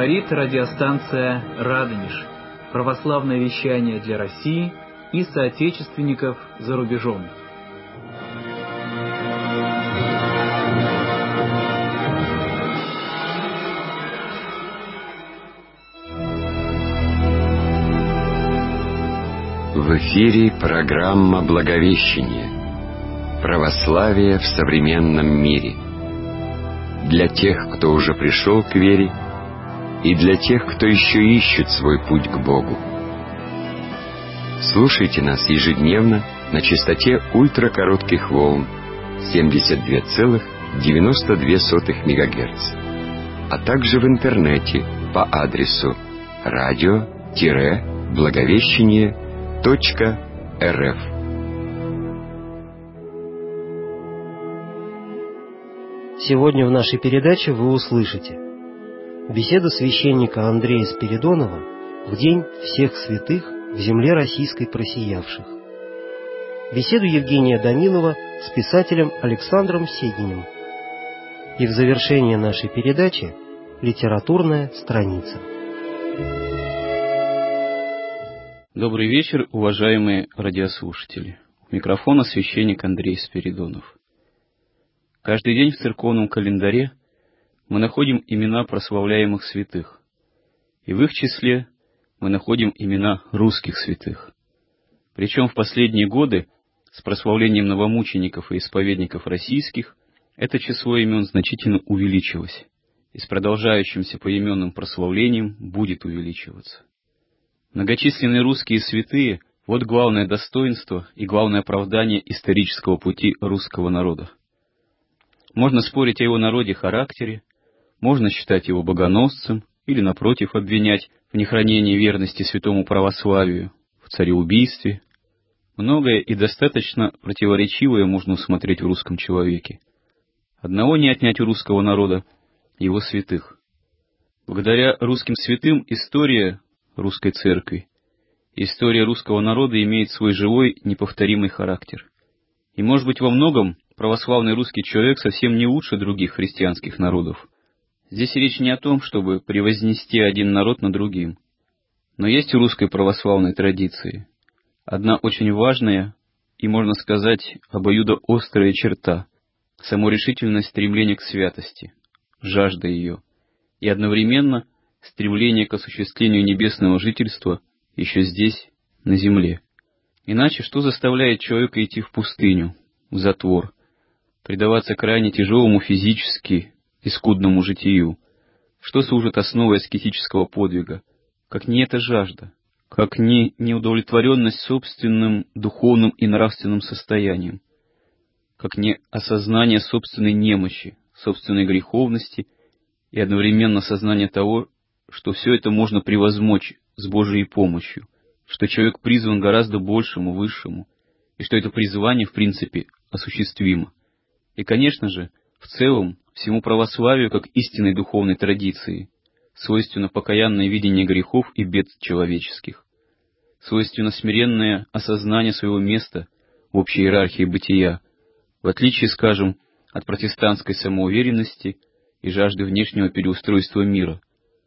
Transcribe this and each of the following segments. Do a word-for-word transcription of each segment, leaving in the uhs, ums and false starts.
Говорит радиостанция «Радонеж». Православное вещание для России и соотечественников за рубежом. В эфире программа «Благовещение. Православие в современном мире». Для тех, кто уже пришел к вере, и для тех, кто еще ищет свой путь к Богу. Слушайте нас ежедневно на частоте ультракоротких волн семьдесят два целых девяносто две сотых мегагерца, а также в интернете по адресу радио-благовещение точка рф. Сегодня в нашей передаче вы услышите беседу священника Андрея Спиридонова в День всех святых в земле российской просиявших, беседу Евгения Данилова с писателем Александром Сединем, и в завершение нашей передачи литературная страница. Добрый вечер, уважаемые радиослушатели. У микрофона священник Андрей Спиридонов. Каждый день в церковном календаре мы находим имена прославляемых святых, и в их числе мы находим имена русских святых. Причем в последние годы с прославлением новомучеников и исповедников российских это число имен значительно увеличилось, и с продолжающимся поименным прославлением будет увеличиваться. Многочисленные русские святые — вот главное достоинство и главное оправдание исторического пути русского народа. Можно спорить о его народе характере, можно считать его богоносцем или, напротив, обвинять в нехранении верности святому православию, в цареубийстве. Многое и достаточно противоречивое можно усмотреть в русском человеке. Одного не отнять у русского народа — его святых. Благодаря русским святым история русской церкви, история русского народа имеет свой живой, неповторимый характер. И, может быть, во многом православный русский человек совсем не лучше других христианских народов. Здесь речь не о том, чтобы превознести один народ над другим. Но есть у русской православной традиции одна очень важная и, можно сказать, обоюдоострая черта — саморешительное стремление к святости, жажда ее, и одновременно стремление к осуществлению небесного жительства еще здесь, на земле. Иначе что заставляет человека идти в пустыню, в затвор, предаваться крайне тяжелому физически и скудному житию? Что служит основой аскетического подвига, как не эта жажда, как не неудовлетворенность собственным духовным и нравственным состоянием, как не осознание собственной немощи, собственной греховности и одновременно сознание того, что все это можно превозмочь с Божией помощью, что человек призван гораздо большему, высшему, и что это призвание, в принципе, осуществимо. И, конечно же, в целом, всему православию, как истинной духовной традиции, свойственно покаянное видение грехов и бед человеческих, свойственно смиренное осознание своего места в общей иерархии бытия, в отличие, скажем, от протестантской самоуверенности и жажды внешнего переустройства мира.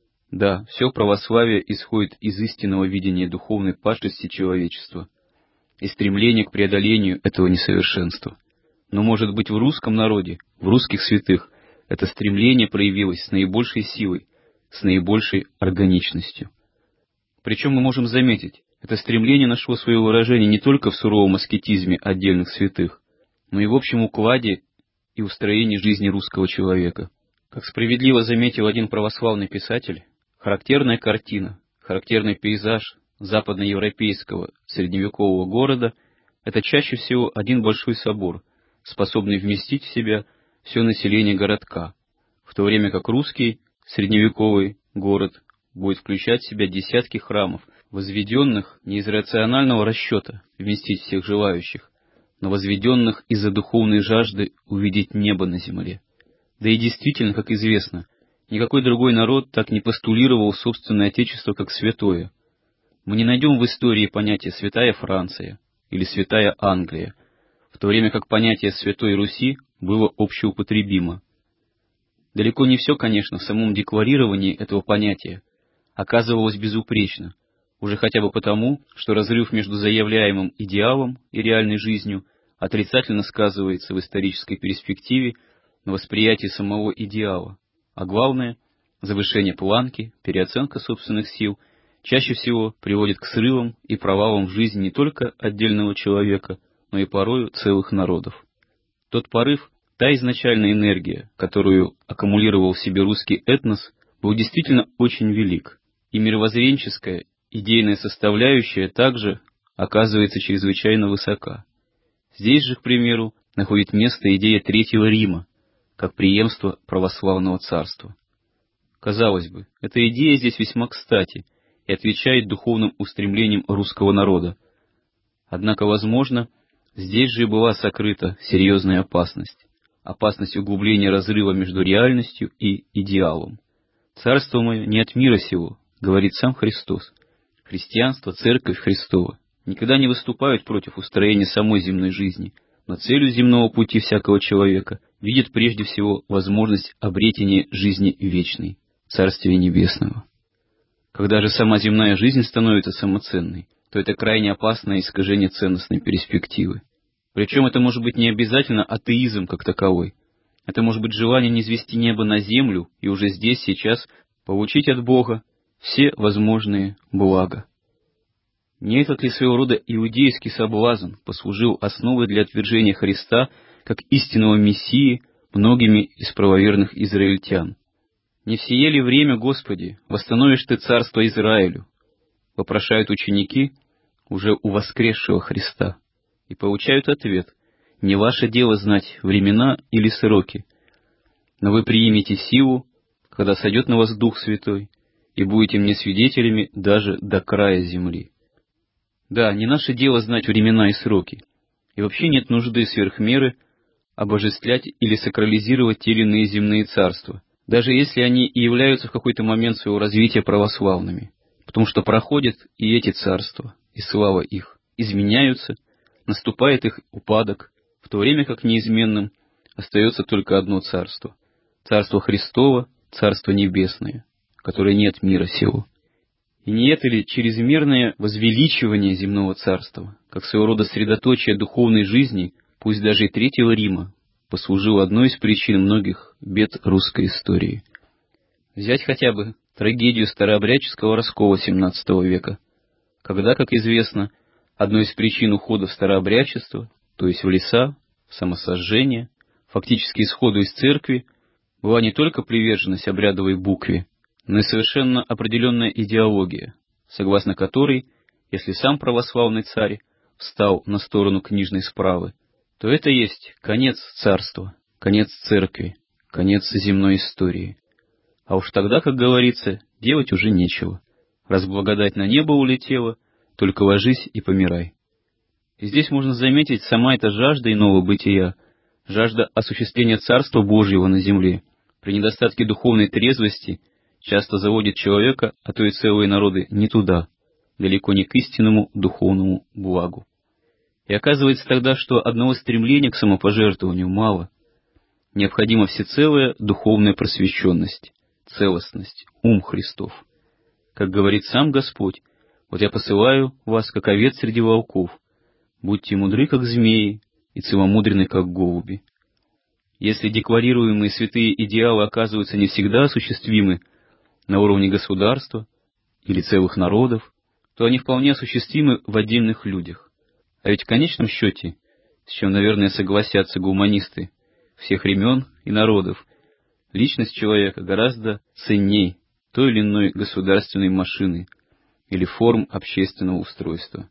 Да, все православие исходит из истинного видения духовной падшести человечества и стремления к преодолению этого несовершенства. Но, может быть, в русском народе, в русских святых, это стремление проявилось с наибольшей силой, с наибольшей органичностью. Причем мы можем заметить, это стремление нашло свое выражение не только в суровом аскетизме отдельных святых, но и в общем укладе и устроении жизни русского человека. Как справедливо заметил один православный писатель, характерная картина, характерный пейзаж западноевропейского средневекового города — это чаще всего один большой собор, способный вместить в себя все население городка, в то время как русский средневековый город будет включать в себя десятки храмов, возведенных не из рационального расчета вместить всех желающих, но возведенных из-за духовной жажды увидеть небо на земле. Да и действительно, как известно, никакой другой народ так не постулировал собственное отечество как святое. Мы не найдем в истории понятия «святая Франция» или «святая Англия», в то время как понятие «святой Руси» было общеупотребимо. Далеко не все, конечно, в самом декларировании этого понятия оказывалось безупречно, уже хотя бы потому, что разрыв между заявляемым идеалом и реальной жизнью отрицательно сказывается в исторической перспективе на восприятии самого идеала, а главное, завышение планки, переоценка собственных сил чаще всего приводит к срывам и провалам в жизни не только отдельного человека, но и порою целых народов. Тот порыв, та изначальная энергия, которую аккумулировал в себе русский этнос, был действительно очень велик, и мировоззренческая, идейная составляющая также оказывается чрезвычайно высока. Здесь же, к примеру, находит место идея Третьего Рима, как преемство православного царства. Казалось бы, эта идея здесь весьма кстати и отвечает духовным устремлениям русского народа. Однако, возможно, здесь же и была сокрыта серьезная опасность, опасность углубления разрыва между реальностью и идеалом. «Царство мое не от мира сего», — говорит сам Христос. Христианство, Церковь Христова никогда не выступают против устроения самой земной жизни, но целью земного пути всякого человека видит прежде всего возможность обретения жизни вечной, Царствия Небесного. Когда же сама земная жизнь становится самоценной, то это крайне опасное искажение ценностной перспективы. Причем это может быть не обязательно атеизм как таковой. Это может быть желание низвести небо на землю и уже здесь, сейчас получить от Бога все возможные блага. Не этот ли своего рода иудейский соблазн послужил основой для отвержения Христа как истинного Мессии многими из правоверных израильтян? «Не в сие ли время, Господи, восстановишь Ты царство Израилю?» вопрошают ученики уже у воскресшего Христа, и получают ответ: «Не ваше дело знать времена или сроки, но вы приимете силу, когда сойдет на вас Дух Святой, и будете мне свидетелями даже до края земли». Да, не наше дело знать времена и сроки, и вообще нет нужды сверх меры обожествлять или сакрализировать те или иные земные царства, даже если они и являются в какой-то момент своего развития православными, потому что проходят и эти царства, и слава их, изменяются, наступает их упадок, в то время как неизменным остается только одно царство — Царство Христово, Царство Небесное, которое нет мира сего. И не это ли чрезмерное возвеличивание земного царства, как своего рода средоточие духовной жизни, пусть даже и Третьего Рима, послужило одной из причин многих бед русской истории? Взять хотя бы трагедию старообрядческого раскола семнадцатого века, когда, как известно, одной из причин ухода в старообрядчество, то есть в леса, в самосожжение, фактически исходу из церкви, была не только приверженность обрядовой букве, но и совершенно определенная идеология, согласно которой, если сам православный царь встал на сторону книжной справы, то это есть конец царства, конец церкви, конец земной истории. А уж тогда, как говорится, делать уже нечего. Раз благодать на небо улетела, только ложись и помирай. И здесь можно заметить сама эта жажда иного бытия, жажда осуществления Царства Божьего на земле, при недостатке духовной трезвости часто заводит человека, а то и целые народы, не туда, далеко не к истинному духовному благу. И оказывается тогда, что одного стремления к самопожертвованию мало. Необходима всецелая духовная просвещенность, целостность, ум Христов. Как говорит сам Господь: «Вот я посылаю вас, как овец среди волков, будьте мудры, как змеи, и целомудренны, как голуби». Если декларируемые святые идеалы оказываются не всегда осуществимы на уровне государства или целых народов, то они вполне осуществимы в отдельных людях. А ведь в конечном счете, с чем, наверное, согласятся гуманисты всех времен и народов, личность человека гораздо ценней той или иной государственной машины или форм общественного устройства.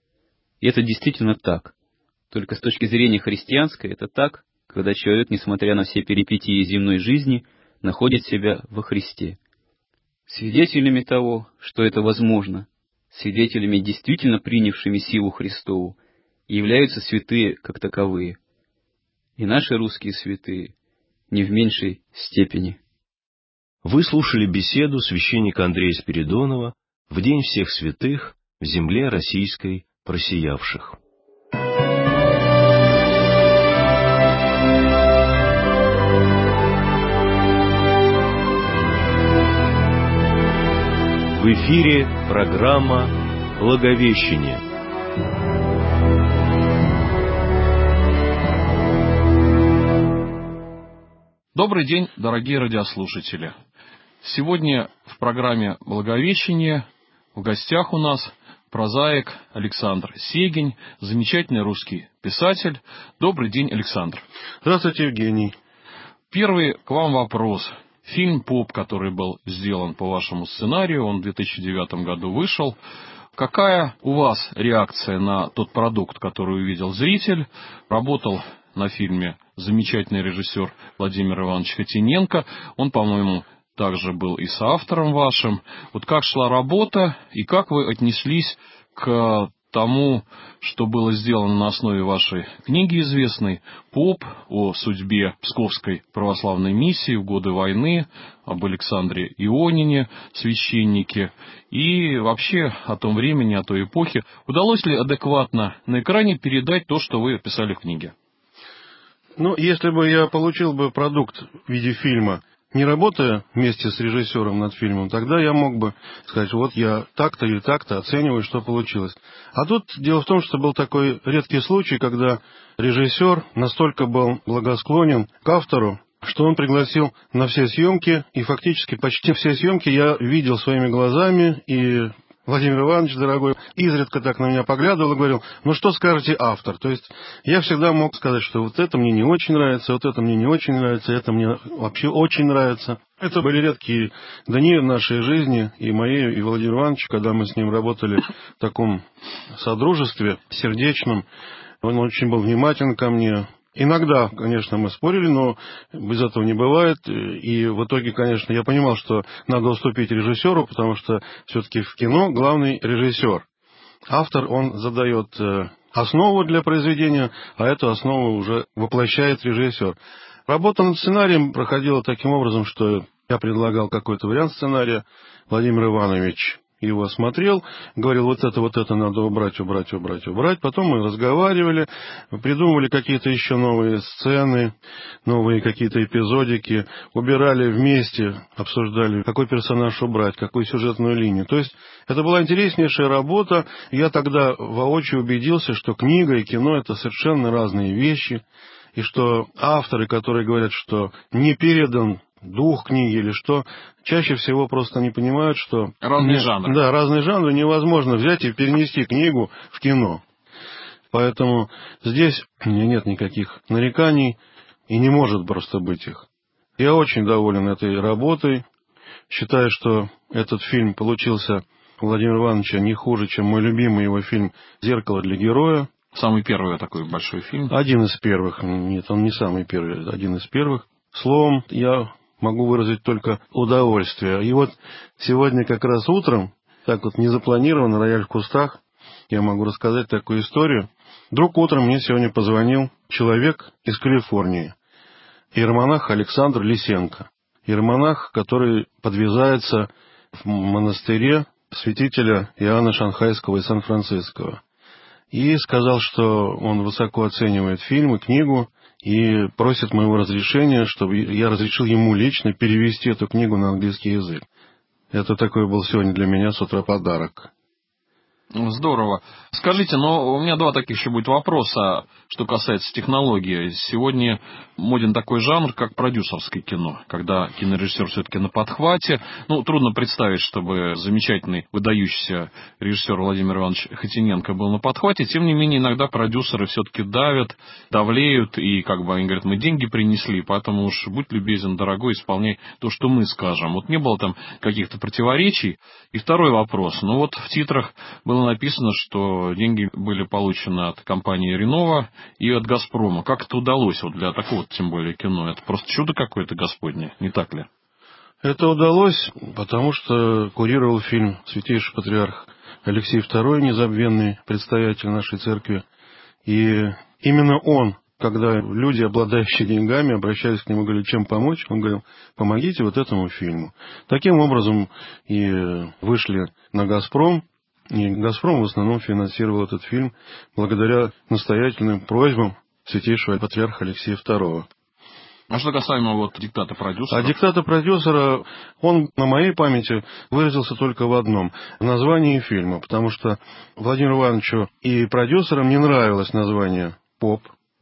И это действительно так. Только с точки зрения христианской это так, когда человек, несмотря на все перипетии земной жизни, находит себя во Христе. Свидетелями того, что это возможно, свидетелями, действительно принявшими силу Христову, являются святые как таковые. И наши русские святые не в меньшей степени. Вы слушали беседу священника Андрея Спиридонова в День всех святых в земле российской просиявших. В эфире программа «Благовещение». Добрый день, дорогие радиослушатели. Сегодня в программе «Благовещение» в гостях у нас прозаик Александр Сегень, замечательный русский писатель. Добрый день, Александр. Здравствуйте, Евгений. Первый к вам вопрос. Фильм «Поп», который был сделан по вашему сценарию, он в две тысячи девятом году вышел. Какая у вас реакция на тот продукт, который увидел зритель? Работал на фильме замечательный режиссер Владимир Иванович Хотиненко. Он, по-моему, также был и соавтором вашим. Вот как шла работа и как вы отнеслись к тому, что было сделано на основе вашей книги известной «Поп», о судьбе Псковской православной миссии в годы войны, об Александре Ионине, священнике, и вообще о том времени, о той эпохе. Удалось ли адекватно на экране передать то, что вы описали в книге? Ну, если бы я получил бы продукт в виде фильма, не работая вместе с режиссером над фильмом, тогда я мог бы сказать, вот я так-то или так-то оцениваю, что получилось. А тут дело в том, что был такой редкий случай, когда режиссер настолько был благосклонен к автору, что он пригласил на все съемки, и фактически почти все съемки я видел своими глазами, и Владимир Иванович, дорогой, изредка так на меня поглядывал и говорил, ну что скажете автор? То есть я всегда мог сказать, что вот это мне не очень нравится, вот это мне не очень нравится, это мне вообще очень нравится. Это были редкие дни в нашей жизни, и моей, и Владимира Ивановича, когда мы с ним работали в таком содружестве сердечном. Он очень был внимателен ко мне. Иногда, конечно, мы спорили, но без этого не бывает. И в итоге, конечно, я понимал, что надо уступить режиссеру, потому что все-таки в кино главный режиссер. Автор, он задает основу для произведения, а эту основу уже воплощает режиссер. Работа над сценарием проходила таким образом, что я предлагал какой-то вариант сценария, Владимир Иванович его осмотрел, говорил, вот это, вот это надо убрать, убрать, убрать, убрать. Потом мы разговаривали, придумывали какие-то еще новые сцены, новые какие-то эпизодики, убирали вместе, обсуждали, какой персонаж убрать, какую сюжетную линию. То есть это была интереснейшая работа. Я тогда воочию убедился, что книга и кино — это совершенно разные вещи, и что авторы, которые говорят, что не передан дух книги или что, чаще всего просто не понимают, что... Разные жанры. Да, разные жанры невозможно взять и перенести книгу в кино. Поэтому здесь у меня нет никаких нареканий и не может просто быть их. Я очень доволен этой работой. Считаю, что этот фильм получился у Владимира Ивановича не хуже, чем мой любимый его фильм «Зеркало для героя». Самый первый такой большой фильм. Один из первых. Нет, он не самый первый, один из первых. Словом, я могу выразить только удовольствие. И вот сегодня как раз утром, так вот незапланированно, рояль в кустах, я могу рассказать такую историю. Вдруг утром мне сегодня позвонил человек из Калифорнии, иеромонах Александр Лисенко. Иеромонах, который подвязается в монастыре святителя Иоанна Шанхайского и Сан-Франциского. И сказал, что он высоко оценивает фильм и книгу, и просит моего разрешения, чтобы я разрешил ему лично перевести эту книгу на английский язык. Это такой был сегодня для меня с утра подарок. Здорово. Скажите, но у меня два таких еще будет вопроса, что касается технологии. Сегодня моден такой жанр, как продюсерское кино, когда кинорежиссер все-таки на подхвате. Ну, трудно представить, чтобы замечательный, выдающийся режиссер Владимир Иванович Хотиненко был на подхвате. Тем не менее, иногда продюсеры все-таки давят, давлеют, и как бы они говорят, мы деньги принесли, поэтому уж будь любезен, дорогой, исполняй то, что мы скажем. Вот не было там каких-то противоречий. И второй вопрос. Ну вот в титрах было написано, что деньги были получены от компании Ренова и от Газпрома. Как это удалось вот для такого, тем более, кино? Это просто чудо какое-то Господне, не так ли? Это удалось, потому что курировал фильм святейший патриарх Алексей второй, незабвенный предстоятель нашей церкви. И именно он, когда люди, обладающие деньгами, обращались к нему и говорили, чем помочь, он говорил, помогите вот этому фильму. Таким образом и вышли на «Газпром». И «Газпром» в основном финансировал этот фильм благодаря настоятельным просьбам святейшего патриарха Алексея второго. А что касаемо вот диктата продюсера? А диктата продюсера, он на моей памяти выразился только в одном – в названии фильма, потому что Владимиру Ивановичу и продюсерам не нравилось название «Поп»,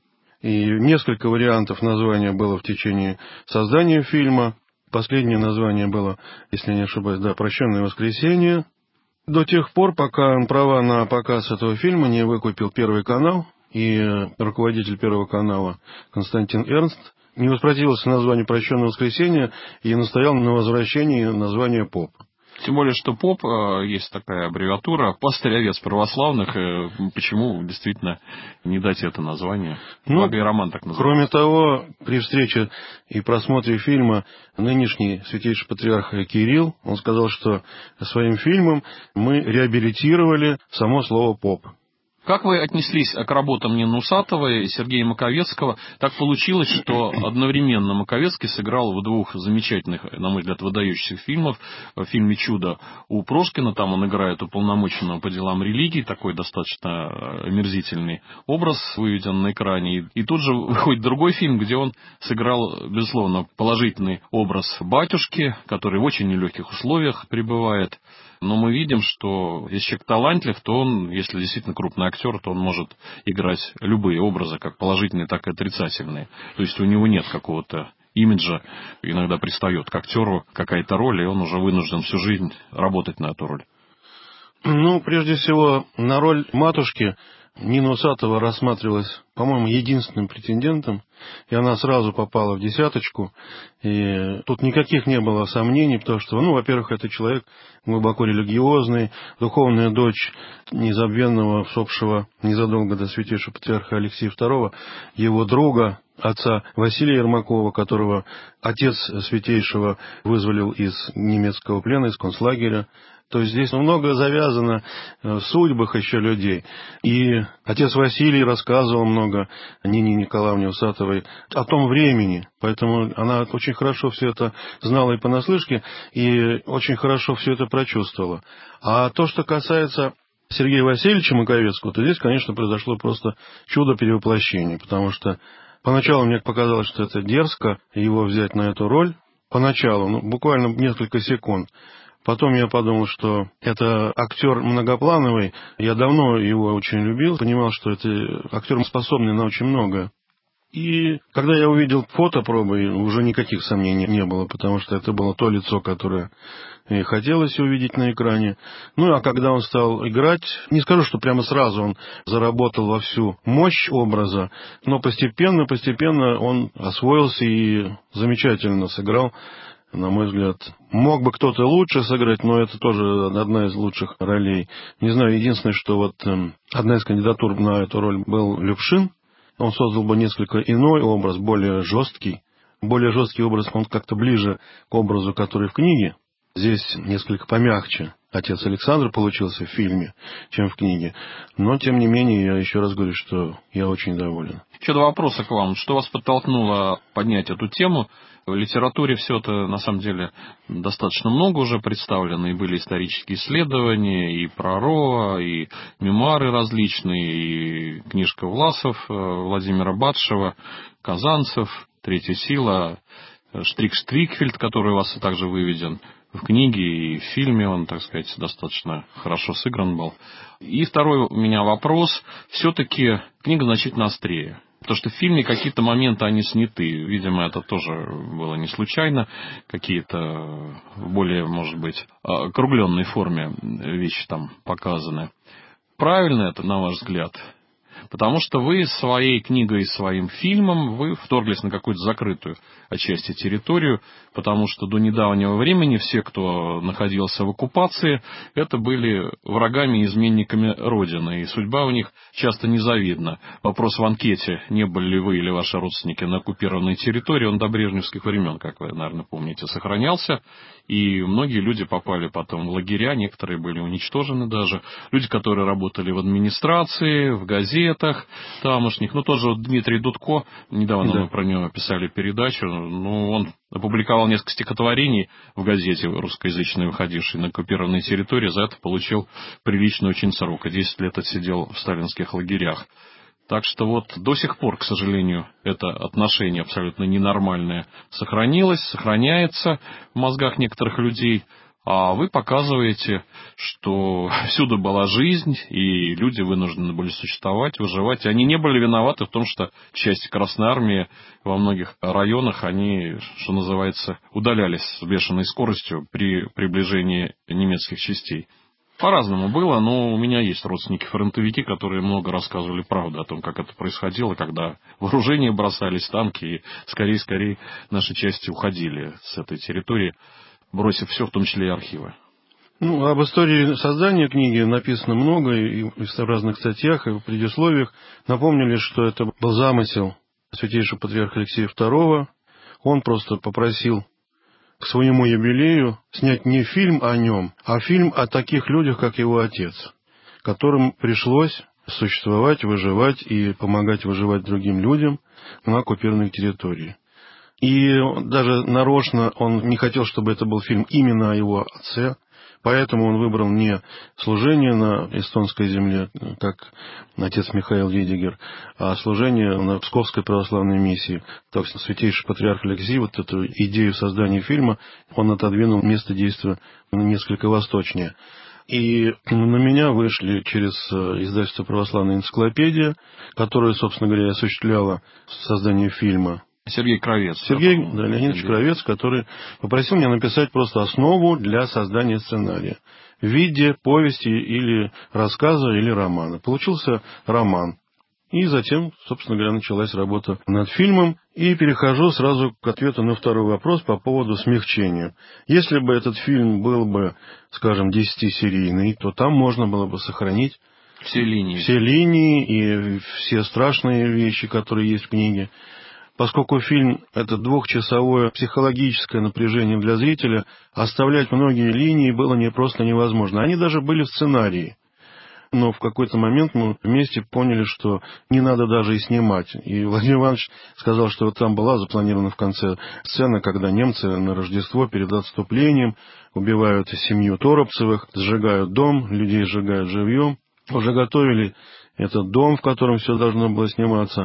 и несколько вариантов названия было в течение создания фильма. Последнее название было, если не ошибаюсь, да, «Прощенное воскресенье». До тех пор, пока он права на показ этого фильма не выкупил Первый канал, и руководитель Первого канала Константин Эрнст не воспротивился названию «Прощенное воскресенье» и настоял на возвращении названия «Поп». Тем более, что поп, есть такая аббревиатура, пастырь овец православных, почему действительно не дать это название? Ну, Благо и роман так называется. Кроме того, при встрече и просмотре фильма нынешний святейший патриарх Кирилл, он сказал, что своим фильмом мы реабилитировали само слово «поп». Как вы отнеслись к работам Нины Усатовой и Сергея Маковецкого? Так получилось, что одновременно Маковецкий сыграл в двух замечательных, на мой взгляд, выдающихся фильмах. В фильме «Чудо» у Прошкина, там он играет уполномоченного по делам религии, такой достаточно омерзительный образ выведен на экране. И тут же выходит другой фильм, где он сыграл, безусловно, положительный образ батюшки, который в очень нелегких условиях пребывает. Но мы видим, что если человек талантлив, то он, если действительно крупный актер, то он может играть любые образы, как положительные, так и отрицательные. То есть у него нет какого-то имиджа, иногда пристает к актеру какая-то роль, и он уже вынужден всю жизнь работать на эту роль. Ну, прежде всего, на роль матушки Нина Усатова рассматривалась, по-моему, единственным претендентом, и она сразу попала в десяточку. И тут никаких не было сомнений, потому что, ну, во-первых, это человек глубоко религиозный, духовная дочь незабвенного, всопшего незадолго до святейшего патриарха Алексея второго, его друга, отца Василия Ермакова, которого отец святейшего вызволил из немецкого плена, из концлагеря. То есть здесь много завязано в судьбах еще людей. И отец Василий рассказывал много Нине Николаевне Усатовой о том времени. Поэтому она очень хорошо все это знала и понаслышке, и очень хорошо все это прочувствовала. А то, что касается Сергея Васильевича Маковецкого, то здесь, конечно, произошло просто чудо перевоплощения. Потому что поначалу мне показалось, что это дерзко его взять на эту роль. Поначалу, ну, буквально несколько секунд. Потом я подумал, что это актер многоплановый. Я давно его очень любил, понимал, что это актер способный на очень многое. И когда я увидел фотопробы, уже никаких сомнений не было, потому что это было то лицо, которое и хотелось увидеть на экране. Ну, а когда он стал играть, не скажу, что прямо сразу он заработал во всю мощь образа, но постепенно, постепенно он освоился и замечательно сыграл. На мой взгляд, мог бы кто-то лучше сыграть, но это тоже одна из лучших ролей. Не знаю, единственное, что вот э, одна из кандидатур на эту роль был Любшин. Он создал бы несколько иной образ, более жесткий. Более жесткий образ, он как-то ближе к образу, который в книге. Здесь несколько помягче отец Александр получился в фильме, чем в книге. Но, тем не менее, я еще раз говорю, что я очень доволен. Еще два вопроса к вам. Что вас подтолкнуло поднять эту тему? В литературе все это, на самом деле, достаточно много уже представлено. И были исторические исследования, и про Ро, и мемуары различные, и книжка Власов, Владимира Батшева, Казанцев, «Третья сила», Штрик-Штрикфельд, который у вас также выведен в книге и в фильме, он, так сказать, достаточно хорошо сыгран был. И второй у меня вопрос. Все-таки книга значительно острее. Потому что в фильме какие-то моменты, они сняты. Видимо, это тоже было не случайно. Какие-то в более, может быть, округленной форме вещи там показаны. Правильно это, на ваш взгляд? Потому что вы своей книгой и своим фильмом вы вторглись на какую-то закрытую отчасти территорию, потому что до недавнего времени все, кто находился в оккупации, это были врагами и изменниками Родины, и судьба у них часто незавидна. Вопрос в анкете, не были ли вы или ваши родственники на оккупированной территории, он до брежневских времен, как вы, наверное, помните, сохранялся, и многие люди попали потом в лагеря, некоторые были уничтожены даже. Люди, которые работали в администрации, в газетах тамошних, ну, тоже вот Дмитрий Дудко, недавно да. мы про него писали передачу, ну, он опубликовал несколько стихотворений в газете русскоязычной, выходившей на оккупированной территории, за это получил приличный очень срок, и десять лет отсидел в сталинских лагерях. Так что вот до сих пор, к сожалению, это отношение абсолютно ненормальное сохранилось, сохраняется в мозгах некоторых людей. А вы показываете, что всюду была жизнь, и люди вынуждены были существовать, выживать. И они не были виноваты в том, что части Красной Армии во многих районах, они, что называется, удалялись с бешеной скоростью при приближении немецких частей. По-разному было, но у меня есть родственники-фронтовики, которые много рассказывали правду о том, как это происходило, когда вооружение бросались, танки, и скорее-скорее наши части уходили с этой территории, бросив все, в том числе и архивы. Ну, об истории создания книги написано много и в разных статьях, и в предисловиях. Напомнили, что это был замысел святейшего патриарха Алексея второго. Он просто попросил к своему юбилею снять не фильм о нем, а фильм о таких людях, как его отец, которым пришлось существовать, выживать и помогать выживать другим людям на оккупированной территории. И даже нарочно он не хотел, чтобы это был фильм именно о его отце, поэтому он выбрал не служение на эстонской земле, как отец Михаил Лидигер, а служение на Псковской православной миссии. Так что святейший патриарх Алексей вот эту идею создания фильма он отодвинул место действия несколько восточнее. И на меня вышли через издательство «Православная энциклопедия», которая, собственно говоря, осуществляла создание фильма. Сергей Кравец. Сергей да, Леонидович Кравец, который попросил меня написать просто основу для создания сценария в виде повести или рассказа, или романа. Получился роман. И затем, собственно говоря, началась работа над фильмом. И перехожу сразу к ответу на второй вопрос по поводу смягчения. Если бы этот фильм был бы, скажем, десятисерийный, то там можно было бы сохранить все линии, все линии и все страшные вещи, которые есть в книге. Поскольку фильм – это двухчасовое психологическое напряжение для зрителя, оставлять многие линии было не просто невозможно. Они даже были в сценарии. Но в какой-то момент мы вместе поняли, что не надо даже и снимать. И Владимир Иванович сказал, что вот там была запланирована в конце сцена, когда немцы на Рождество перед отступлением убивают семью Торопцевых, сжигают дом, людей сжигают живьем. Уже готовили этот дом, в котором все должно было сниматься.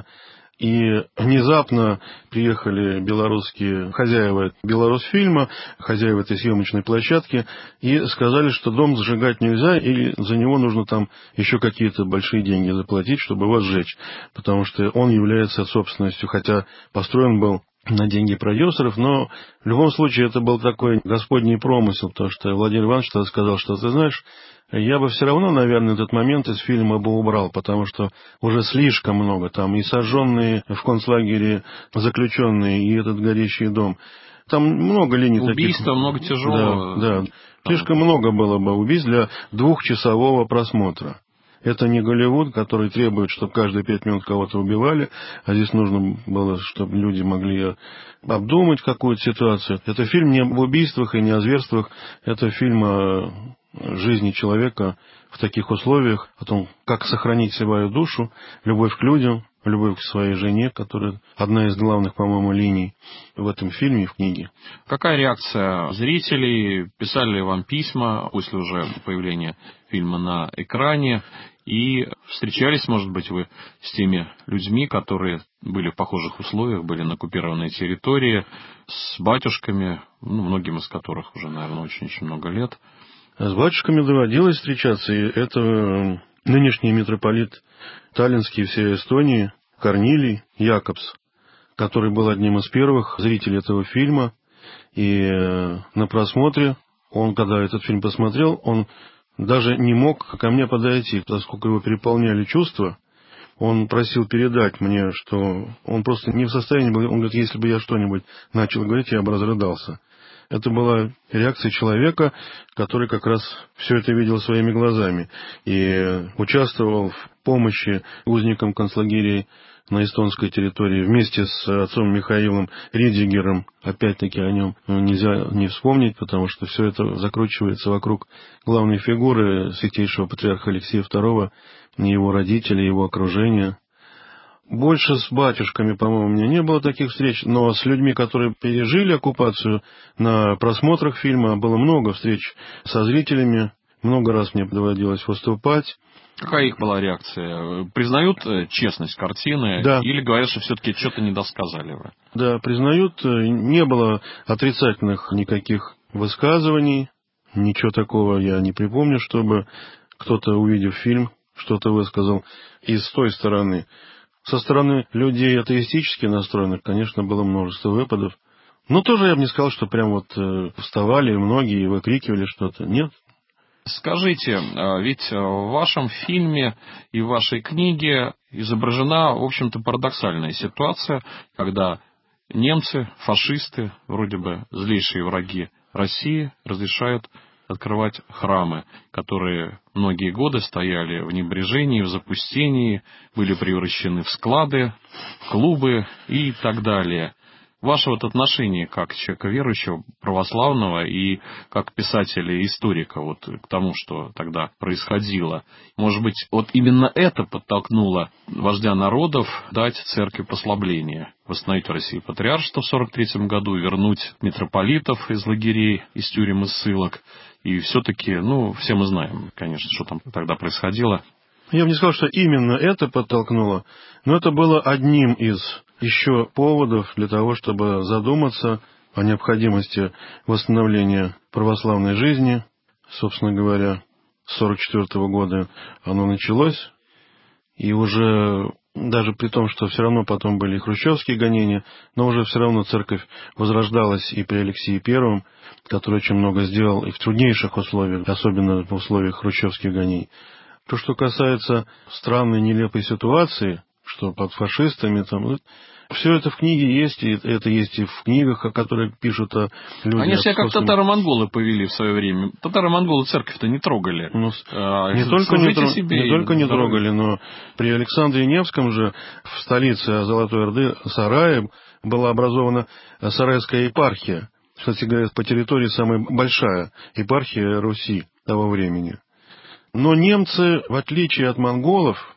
И внезапно приехали белорусские хозяева Беларусьфильма, хозяева этой съемочной площадки, и сказали, что дом сжигать нельзя, и за него нужно там еще какие-то большие деньги заплатить, чтобы его сжечь, потому что он является собственностью, хотя построен был на деньги продюсеров, но в любом случае это был такой господний промысел, потому что Владимир Иванович тогда сказал, что ты знаешь, я бы все равно, наверное, этот момент из фильма бы убрал, потому что уже слишком много. Там и сожженные в концлагере заключенные, и этот горящий дом. Там много линий таких. Убийства, много тяжелого. Да, да. Слишком много было бы убийств для двухчасового просмотра. Это не Голливуд, который требует, чтобы каждые пять минут кого-то убивали, а здесь нужно было, чтобы люди могли обдумать какую-то ситуацию. Это фильм не об убийствах и не о зверствах, это фильм о жизни человека в таких условиях, о том, как сохранить свою душу, любовь к людям, любовь к своей жене, которая одна из главных, по-моему, линий в этом фильме и в книге. Какая реакция зрителей? Писали ли вам письма после уже появления фильма на экране? И встречались, может быть, вы с теми людьми, которые были в похожих условиях, были на оккупированной территории, с батюшками, ну, многим из которых уже, наверное, очень-очень много лет? С батюшками доводилось встречаться, и это нынешний митрополит Таллинский всей Эстонии Корнилий Якобс, который был одним из первых зрителей этого фильма. И на просмотре, он, когда этот фильм посмотрел, он даже не мог ко мне подойти, поскольку его переполняли чувства. Он просил передать мне, что он просто не в состоянии был. Он говорит, если бы я что-нибудь начал говорить, я бы разрыдался. Это была реакция человека, который как раз все это видел своими глазами и участвовал в помощи узникам концлагерей на эстонской территории вместе с отцом Михаилом Ридигером. Опять-таки о нем нельзя не вспомнить, потому что все это закручивается вокруг главной фигуры святейшего патриарха Алексея второго, его родителей, его окружения. Больше с батюшками, по-моему, у меня не было таких встреч, но с людьми, которые пережили оккупацию, на просмотрах фильма было много встреч со зрителями. много раз мне доводилось выступать. Какая их была реакция? Признают честность картины? Да. Или говорят, что все-таки что-то не досказали вы? Да, признают. Не было отрицательных никаких высказываний. Ничего такого я не припомню, чтобы кто-то, увидев фильм, что-то высказал. И с той стороны. Со стороны людей атеистически настроенных, конечно, было множество выпадов. Но тоже я бы не сказал, что прям вот вставали многие и выкрикивали что-то. Нет. Скажите, ведь в вашем фильме и в вашей книге изображена, в общем-то, парадоксальная ситуация, когда немцы, фашисты, вроде бы злейшие враги России, разрешают открывать храмы, которые многие годы стояли в небрежении, в запустении, были превращены в склады, в клубы и так далее. Ваше вот отношение как человека верующего, православного и как писателя и историка вот к тому, что тогда происходило. Может быть, вот именно это подтолкнуло вождя народов дать церкви послабление, восстановить в России патриаршество в сорок третьем году, вернуть митрополитов из лагерей, из тюрем и ссылок. И все-таки, ну, все мы знаем, конечно, что там тогда происходило. Я бы не сказал, что именно это подтолкнуло, но это было одним из еще поводов для того, чтобы задуматься о необходимости восстановления православной жизни. Собственно говоря, с сорок четвёртого года оно началось, и уже даже при том, что все равно потом были и хрущевские гонения, но уже все равно церковь возрождалась и при Алексее Первом, который очень много сделал и в труднейших условиях, особенно в условиях хрущевских гонений. То, что касается странной, нелепой ситуации, что под фашистами, там, все это в книге есть, и это есть и в книгах, о которых пишут о людях. Они себя как татаро-монголы повели в свое время. Татаро-монголы церковь-то не трогали. Ну, а, не только не, тро... себе не, только не трогали, но при Александре Невском же в столице Золотой Орды, Сарае, была образована Сарайская епархия. Кстати говоря, по территории самая большая епархия Руси того времени. Но немцы, в отличие от монголов,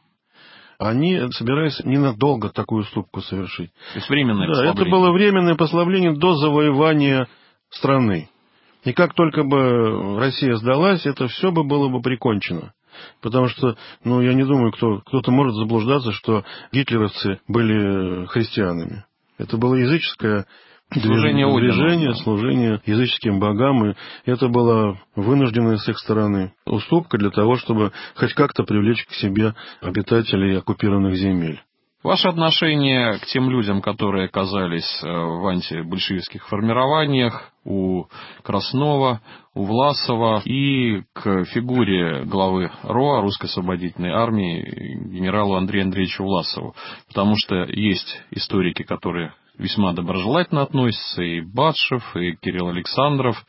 они собирались ненадолго такую уступку совершить. То есть временное да, послабление. Это было временное послабление до завоевания страны. И как только бы Россия сдалась, это все бы было бы прикончено. Потому что, ну, я не думаю, кто, кто-то может заблуждаться, что гитлеровцы были христианами. Это было языческое служение движение, Одину, да. служение языческим богам. И это была вынужденная с их стороны уступка для того, чтобы хоть как-то привлечь к себе обитателей оккупированных земель. Ваше отношение к тем людям, которые оказались в антибольшевистских формированиях, у Краснова, у Власова, и к фигуре главы РОА, Русской освободительной армии, генералу Андрею Андреевичу Власову. Потому что есть историки, которые весьма доброжелательно относятся, и Батшев, и Кирилл Александров,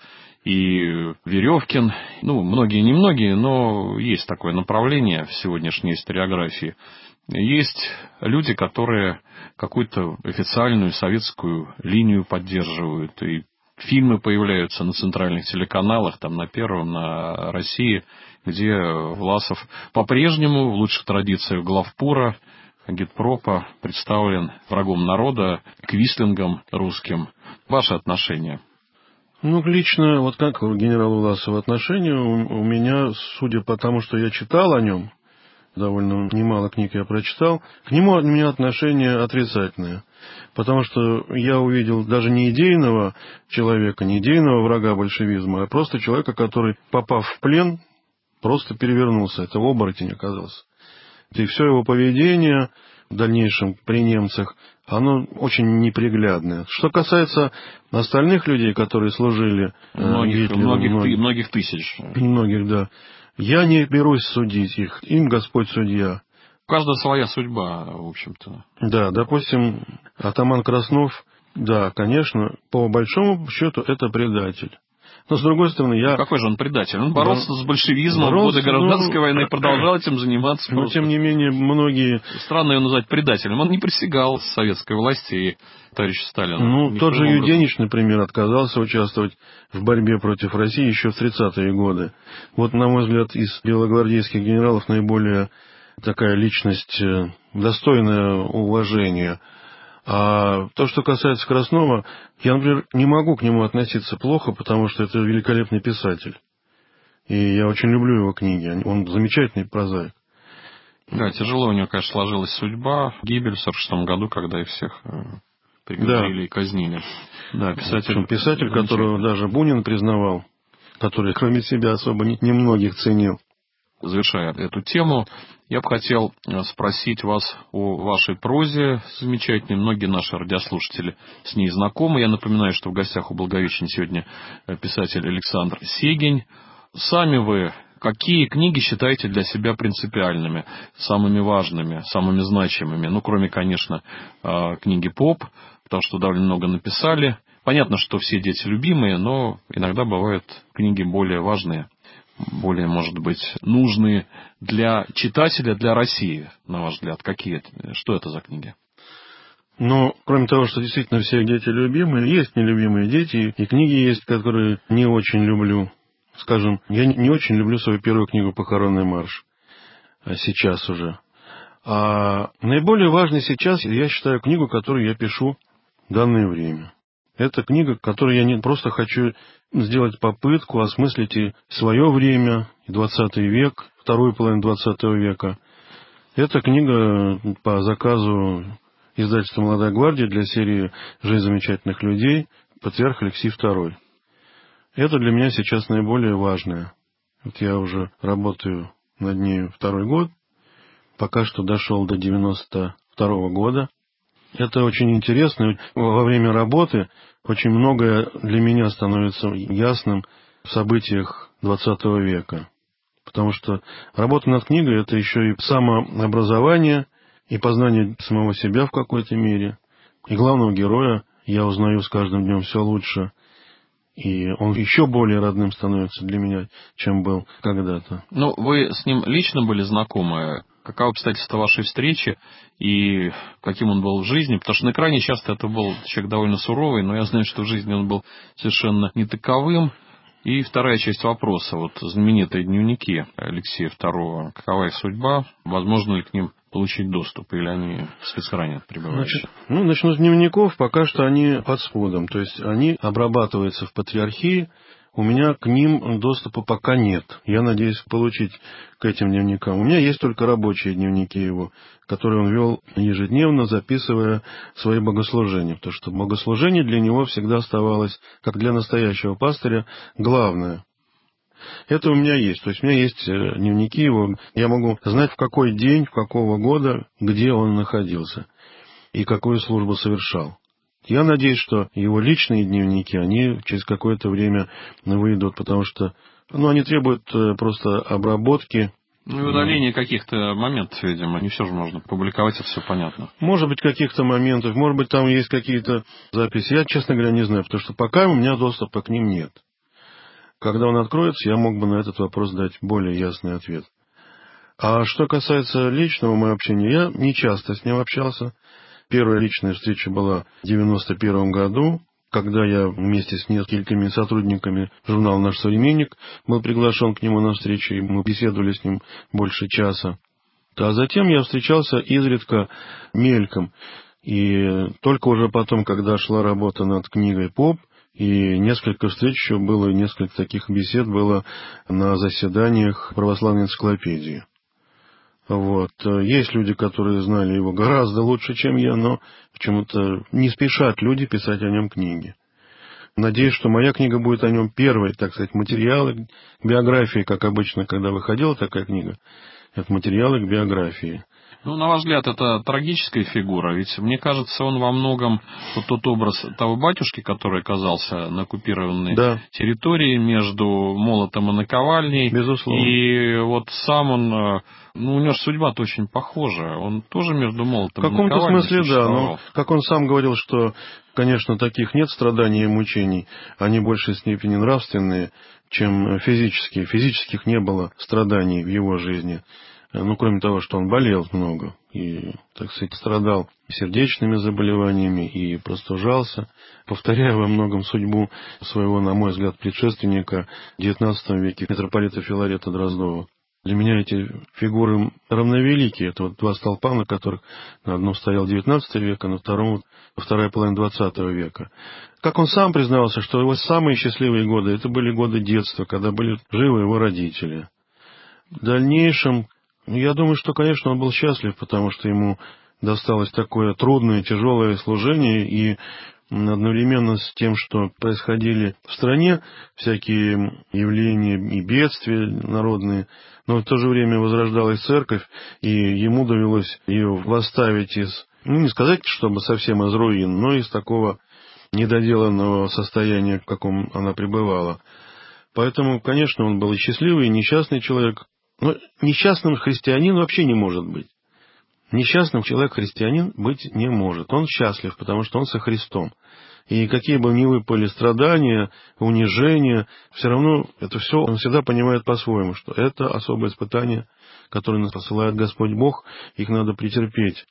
и Веревкин. Ну, многие, немногие, но есть такое направление в сегодняшней историографии. Есть люди, которые какую-то официальную советскую линию поддерживают, и фильмы появляются на центральных телеканалах, там на Первом, на России, где Власов по-прежнему в лучших традициях главпура, агитпропа представлен врагом народа, квислингом русским. Ваше отношение? Ну, лично, вот как у генерала Власова отношение у, у меня, судя по тому, что я читал о нем, довольно немало книг я прочитал, к нему у меня отношение отрицательное. Потому что я увидел даже не идейного человека, не идейного врага большевизма, а просто человека, который, попав в плен, просто перевернулся. Это оборотень оказался. И все его поведение в дальнейшем при немцах, оно очень неприглядное. Что касается остальных людей, которые служили многих, Гитлеру, многих, многих, многих тысяч. Многих, да. Я не берусь судить их. Им Господь судья. У каждого своя судьба, в общем-то. Да, допустим, атаман Краснов, да, конечно, по большому счету это предатель. Но, с другой стороны, я... Какой же он предатель? Он боролся да, с большевизмом боролся, в годы гражданской ну, войны и продолжал этим заниматься. Но, тем не менее, многие... Странно его назвать предателем. Он не присягал советской власти и товарищу Сталину. Ну, тот же Юденич, например, отказался участвовать в борьбе против России еще в тридцатые годы. Вот, на мой взгляд, из белогвардейских генералов наиболее такая личность достойная уважения. А то, что касается Краснова, я, например, не могу к нему относиться плохо, потому что это великолепный писатель. И я очень люблю его книги. Он замечательный прозаик. Да, тяжело у него, конечно, сложилась судьба. Гибель в сорок шестом году, когда их всех приговорили да. и казнили. Да, писатель, писатель которого даже Бунин признавал, который кроме себя особо немногих ценил. Завершая эту тему, я бы хотел спросить вас о вашей прозе замечательной. Многие наши радиослушатели с ней знакомы. Я напоминаю, что в гостях у Благовещения сегодня писатель Александр Сегень. Сами вы какие книги считаете для себя принципиальными, самыми важными, самыми значимыми? Ну, кроме, конечно, книги «Поп», потому что довольно много написали. Понятно, что все дети любимые, но иногда бывают книги более важные, более, может быть, нужные для читателя, для России, на ваш взгляд. Какие это? Что это за книги? Ну, кроме того, что действительно все дети любимые, есть нелюбимые дети, и книги есть, которые не очень люблю. Скажем, я не очень люблю свою первую книгу «Похоронный марш». Сейчас уже. А наиболее важной сейчас, я считаю, книгу, которую я пишу в данное время. Это книга, которой я не просто хочу сделать попытку осмыслить и свое время, и двадцатый век, вторую половину двадцатого века. Это книга по заказу издательства «Молодая гвардия» для серии «Жизнь замечательных людей», патриарх Алексий второй. Это для меня сейчас наиболее важное. Вот я уже работаю над ней второй год. Пока что дошел до девяносто второго года. Это очень интересно. Во время работы очень многое для меня становится ясным в событиях двадцатого века. Потому что работа над книгой – это еще и самообразование, и познание самого себя в какой-то мере. И главного героя я узнаю с каждым днем все лучше. И он еще более родным становится для меня, чем был когда-то. Ну, вы с ним лично были знакомы? Каковы обстоятельства вашей встречи и каким он был в жизни? Потому что на экране часто это был человек довольно суровый, но я знаю, что в жизни он был совершенно не таковым. И вторая часть вопроса. Вот знаменитые дневники Алексея второго. Какова их судьба? Возможно ли к ним получить доступ? Или они в спецхране пребывают? Значит, ну, начну с дневников. Пока что они под спудом. То есть они обрабатываются в патриархии. У меня к ним доступа пока нет. Я надеюсь получить к этим дневникам. У меня есть только рабочие дневники его, которые он вел ежедневно, записывая свои богослужения. Потому что богослужение для него всегда оставалось, как для настоящего пастыря, главное. Это у меня есть. То есть у меня есть дневники его. Я могу знать, в какой день, в какого года, где он находился и какую службу совершал. Я надеюсь, что его личные дневники, они через какое-то время выйдут, потому что ну, они требуют просто обработки. Ну и удаление каких-то моментов, видимо. Не все же можно публиковать, это все понятно. Может быть, каких-то моментов, может быть, там есть какие-то записи. Я, честно говоря, не знаю, потому что пока у меня доступа к ним нет. Когда он откроется, я мог бы на этот вопрос дать более ясный ответ. А что касается личного моего общения, я не часто с ним общался. Первая личная встреча была в девяносто первом году, когда я вместе с несколькими сотрудниками журнала «Наш современник» был приглашен к нему на встречу, и мы беседовали с ним больше часа. А затем я встречался изредка мельком. И только уже потом, когда шла работа над книгой «Поп», и несколько встреч еще было, несколько таких бесед было на заседаниях православной энциклопедии. Вот. Есть люди, которые знали его гораздо лучше, чем я, но почему-то не спешат люди писать о нем книги. Надеюсь, что моя книга будет о нем первой, так сказать, материалы к биографии, как обычно, когда выходила такая книга. Это материалы к биографии. Ну, на ваш взгляд, это трагическая фигура, ведь, мне кажется, он во многом вот тот образ того батюшки, который оказался на оккупированной да. территории между молотом и наковальней. Безусловно. И вот сам он, ну, у него судьба-то очень похожа, он тоже между молотом и наковальней. В каком-то смысле, да, но, как он сам говорил, что, конечно, таких нет страданий и мучений, они в большей степени нравственные, чем физические. Физических не было страданий в его жизни. Ну, кроме того, что он болел много и, так сказать, страдал сердечными заболеваниями и простужался, повторяя во многом судьбу своего, на мой взгляд, предшественника в девятнадцатом веке, митрополита Филарета Дроздова. Для меня эти фигуры равновелики. Это вот два столпа, на которых на одном стоял девятнадцатый век, а на втором вторая половина двадцатого века. Как он сам признался, что его самые счастливые годы — это были годы детства, когда были живы его родители. В дальнейшем, я думаю, что, конечно, он был счастлив, потому что ему досталось такое трудное, тяжелое служение, и одновременно с тем, что происходили в стране, всякие явления и бедствия народные, но в то же время возрождалась церковь, и ему довелось ее восставить из, ну, не сказать, чтобы совсем из руин, но из такого недоделанного состояния, в каком она пребывала. Поэтому, конечно, он был и счастливый, и несчастный человек. Но несчастным христианин вообще не может быть. Несчастным человек-христианин быть не может. Он счастлив, потому что он со Христом. И какие бы ни выпали страдания, унижения, все равно это все он всегда понимает по-своему, что это особое испытание, которое нас посылает Господь Бог, их надо претерпеть.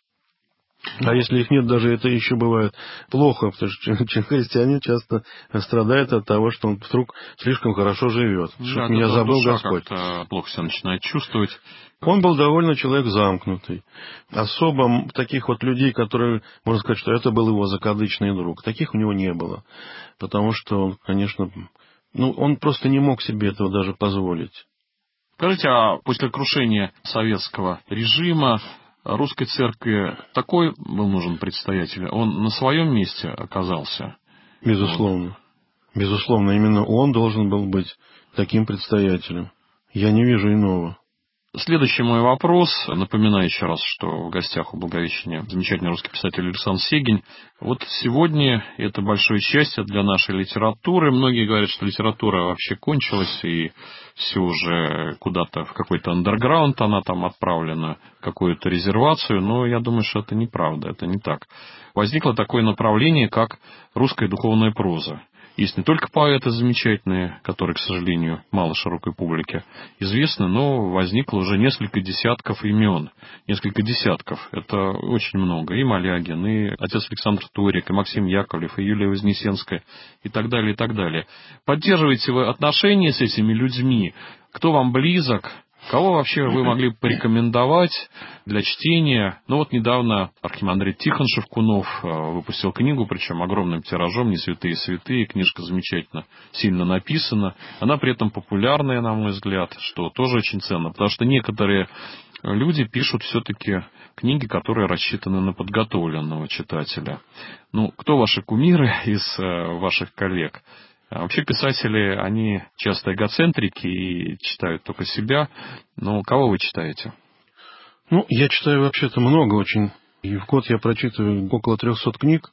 А если их нет, даже это еще бывает плохо, потому что христианин часто страдает от того, что он вдруг слишком хорошо живет. Да, что меня забыл Господь. Плохо себя начинает чувствовать. Он был довольно человек замкнутый. Особо таких вот людей, которые, можно сказать, что это был его закадычный друг, таких у него не было. Потому что он, конечно, ну, он просто не мог себе этого даже позволить. Скажите, а после крушения советского режима русской церкви такой был нужен предстоятель? Он на своем месте оказался? Безусловно. Безусловно, именно он должен был быть таким предстоятелем. Я не вижу иного. Следующий мой вопрос. Напоминаю еще раз, что в гостях у Благовещения замечательный русский писатель Александр Сегин. Вот сегодня это большое счастье для нашей литературы. Многие говорят, что литература вообще кончилась, и все уже куда-то в какой-то андерграунд она там отправлена, в какую-то резервацию. Но я думаю, что это неправда, это не так. Возникло такое направление, как русская духовная проза. Есть не только поэты замечательные, которые, к сожалению, мало широкой публике известны, но возникло уже несколько десятков имен. Несколько десятков. Это очень много. И Малягин, и отец Александр Торик, и Максим Яковлев, и Юлия Вознесенская, и так далее, и так далее. Поддерживаете вы отношения с этими людьми? Кто вам близок? Кого вообще вы могли бы порекомендовать для чтения? Ну вот недавно архимандрит Тихон Шевкунов выпустил книгу, причем огромным тиражом, «Не святые святые». Книжка замечательно, сильно написана. Она при этом популярная, на мой взгляд, что тоже очень ценно. Потому что некоторые люди пишут все-таки книги, которые рассчитаны на подготовленного читателя. Ну, кто ваши кумиры из ваших коллег? Вообще писатели, они часто эгоцентрики и читают только себя. Но кого вы читаете? Ну, я читаю вообще-то много очень. И в год я прочитываю около трехсот книг.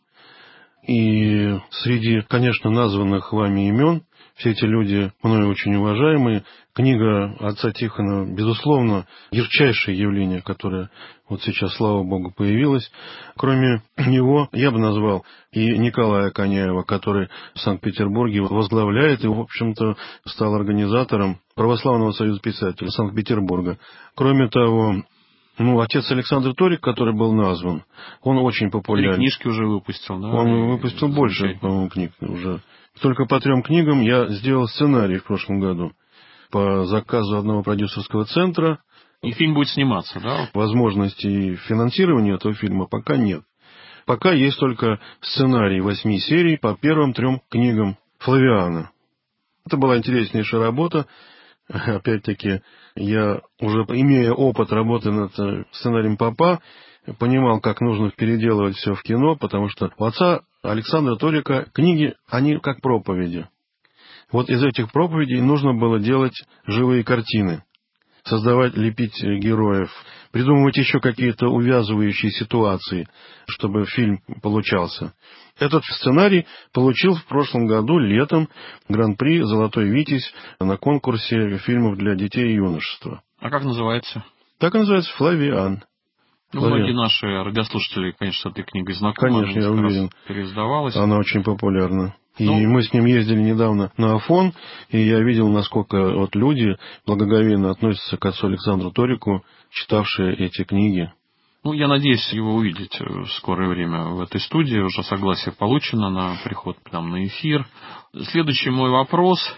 И среди, конечно, названных вами имен, все эти люди мною очень уважаемые. Книга отца Тихона, безусловно, ярчайшее явление, которое вот сейчас, слава Богу, появилось. Кроме него, я бы назвал и Николая Коняева, который в Санкт-Петербурге возглавляет и, в общем-то, стал организатором Православного союза писателей Санкт-Петербурга. Кроме того, ну, отец Александр Торик, который был назван, он очень популярен. Три книжки уже выпустил, да? Он выпустил больше, по-моему, книг уже. Только по трем книгам я сделал сценарий в прошлом году по заказу одного продюсерского центра. И фильм будет сниматься, да? Возможности финансирования этого фильма пока нет. Пока есть только сценарий восьми серий по первым трем книгам Флавиана. Это была интереснейшая работа. Опять-таки, я уже, имея опыт работы над сценарием Попа, понимал, как нужно переделывать все в кино, потому что у отца Александра Торика книги, они как проповеди. Вот из этих проповедей нужно было делать живые картины, создавать, лепить героев, придумывать еще какие-то увязывающие ситуации, чтобы фильм получался. Этот сценарий получил в прошлом году летом гран-при «Золотой Витязь» на конкурсе фильмов для детей и юношества. А как называется? Так и называется «Флавиан». Ну, многие наши радиослушатели, конечно, с этой книгой знакомы. Конечно, я уверен. Переиздавалась. Она очень популярна. И ну, мы с ним ездили недавно на Афон, и я видел, насколько вот люди благоговейно относятся к отцу Александру Торику, читавшие эти книги. Ну, я надеюсь его увидеть в скорое время в этой студии. Уже согласие получено на приход к нам на эфир. Следующий мой вопрос.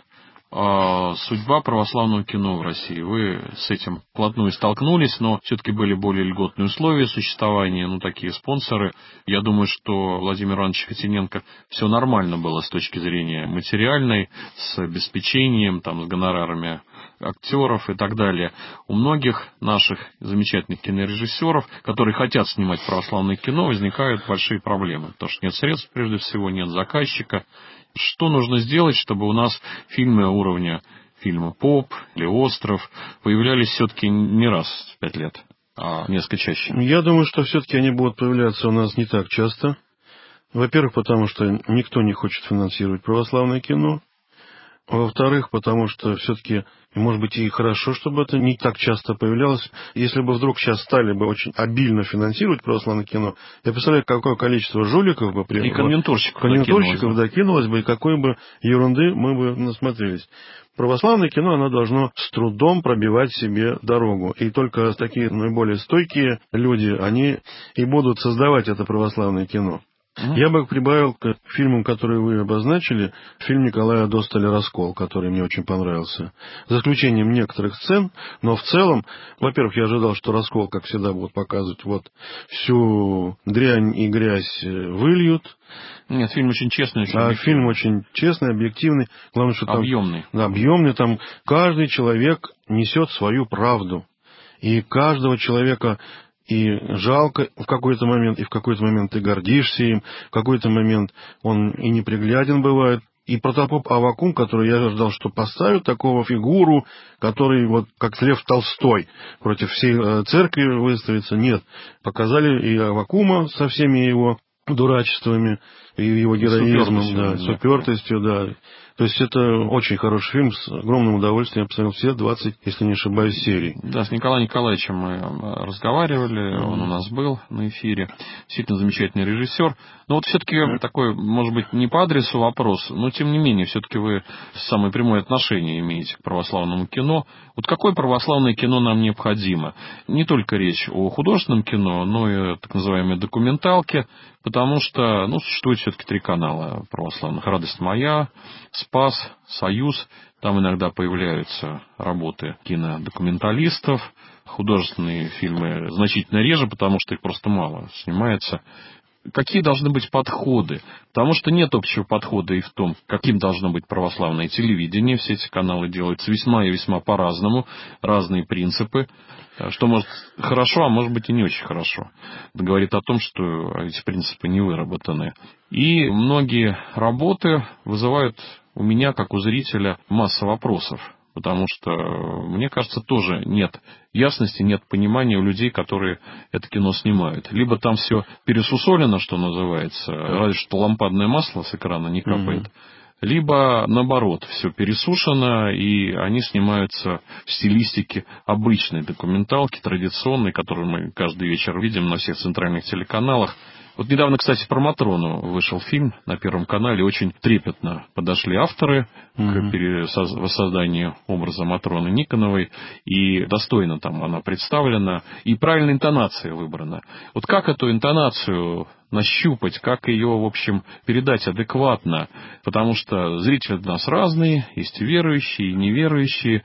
а, судьба православного кино в России. Вы с этим вплотную столкнулись, но все-таки были более льготные условия существования, ну, такие спонсоры. Я думаю, что Владимир Иванович Котененко все нормально было с точки зрения материальной, с обеспечением, там, с гонорарами актеров и так далее. У многих наших замечательных кинорежиссеров, которые хотят снимать православное кино, возникают большие проблемы, потому что нет средств, прежде всего, нет заказчика. Что нужно сделать, чтобы у нас фильмы уровня фильма «Поп» или «Остров» появлялись все-таки не раз в пять лет, а несколько чаще? Я думаю, что все-таки они будут появляться у нас не так часто. Во-первых, потому что никто не хочет финансировать православное кино. Во-вторых, потому что все-таки, может быть, и хорошо, чтобы это не так часто появлялось. Если бы вдруг сейчас стали бы очень обильно финансировать православное кино, я представляю, какое количество жуликов бы... И конъюнктурщиков, конъюнктурщиков докинулось бы, и какой бы ерунды мы бы насмотрелись. Православное кино, оно должно с трудом пробивать себе дорогу. И только такие наиболее стойкие люди, они и будут создавать это православное кино. Я бы прибавил к фильмам, которые вы обозначили, фильм Николая Досталя «Раскол», который мне очень понравился. За исключением некоторых сцен, но в целом, во-первых, я ожидал, что «Раскол», как всегда, будут показывать, вот, всю дрянь и грязь выльют. Нет, фильм очень честный, очень а фильм очень честный, объективный. Главное, что там... Объемный. Да, объемный, там каждый человек несет свою правду. И каждого человека... И жалко в какой-то момент, и в какой-то момент ты гордишься им, в какой-то момент он и непригляден бывает. И протопоп Аввакум, который я ожидал, что поставят такого фигуру, который вот как Лев Толстой против всей церкви выставится. Нет, показали и Аввакума со всеми его дурачествами, и его героизмом, да, с упертостью, да. То есть это очень хороший фильм, с огромным удовольствием я посмотрел все двадцать, если не ошибаюсь, серий. Да, с Николаем Николаевичем мы разговаривали, mm-hmm. он у нас был на эфире, действительно замечательный режиссер. Но вот все-таки такой, может быть, не по адресу вопрос, но тем не менее, все-таки вы самое прямое отношение имеете к православному кино. Вот какое православное кино нам необходимо? Не только речь о художественном кино, но и о так называемой документалке, потому что, ну, существует все-таки три канала православных. «Радость моя», «Спас», «Союз». Там иногда появляются работы кинодокументалистов. Художественные фильмы значительно реже, потому что их просто мало снимается. Какие должны быть подходы? Потому что нет общего подхода и в том, каким должно быть православное телевидение. Все эти каналы делаются весьма и весьма по-разному. Разные принципы. Что может хорошо, а может быть и не очень хорошо. Это говорит о том, что эти принципы не выработаны. И многие работы вызывают у меня, как у зрителя, масса вопросов. Потому что, мне кажется, тоже нет ясности, нет понимания у людей, которые это кино снимают. Либо там все пересусолено, что называется, разве что лампадное масло с экрана не капает. Mm-hmm. Либо, наоборот, все пересушено, и они снимаются в стилистике обычной документалки, традиционной, которую мы каждый вечер видим на всех центральных телеканалах. Вот недавно, кстати, про Матрону вышел фильм на Первом канале. Очень трепетно подошли авторы mm-hmm. к воссозданию образа Матроны Никоновой. И достойно там она представлена. И правильная интонация выбрана. Вот как эту интонацию нащупать, как ее, в общем, передать адекватно? Потому что зрители у нас разные. Есть верующие, и неверующие.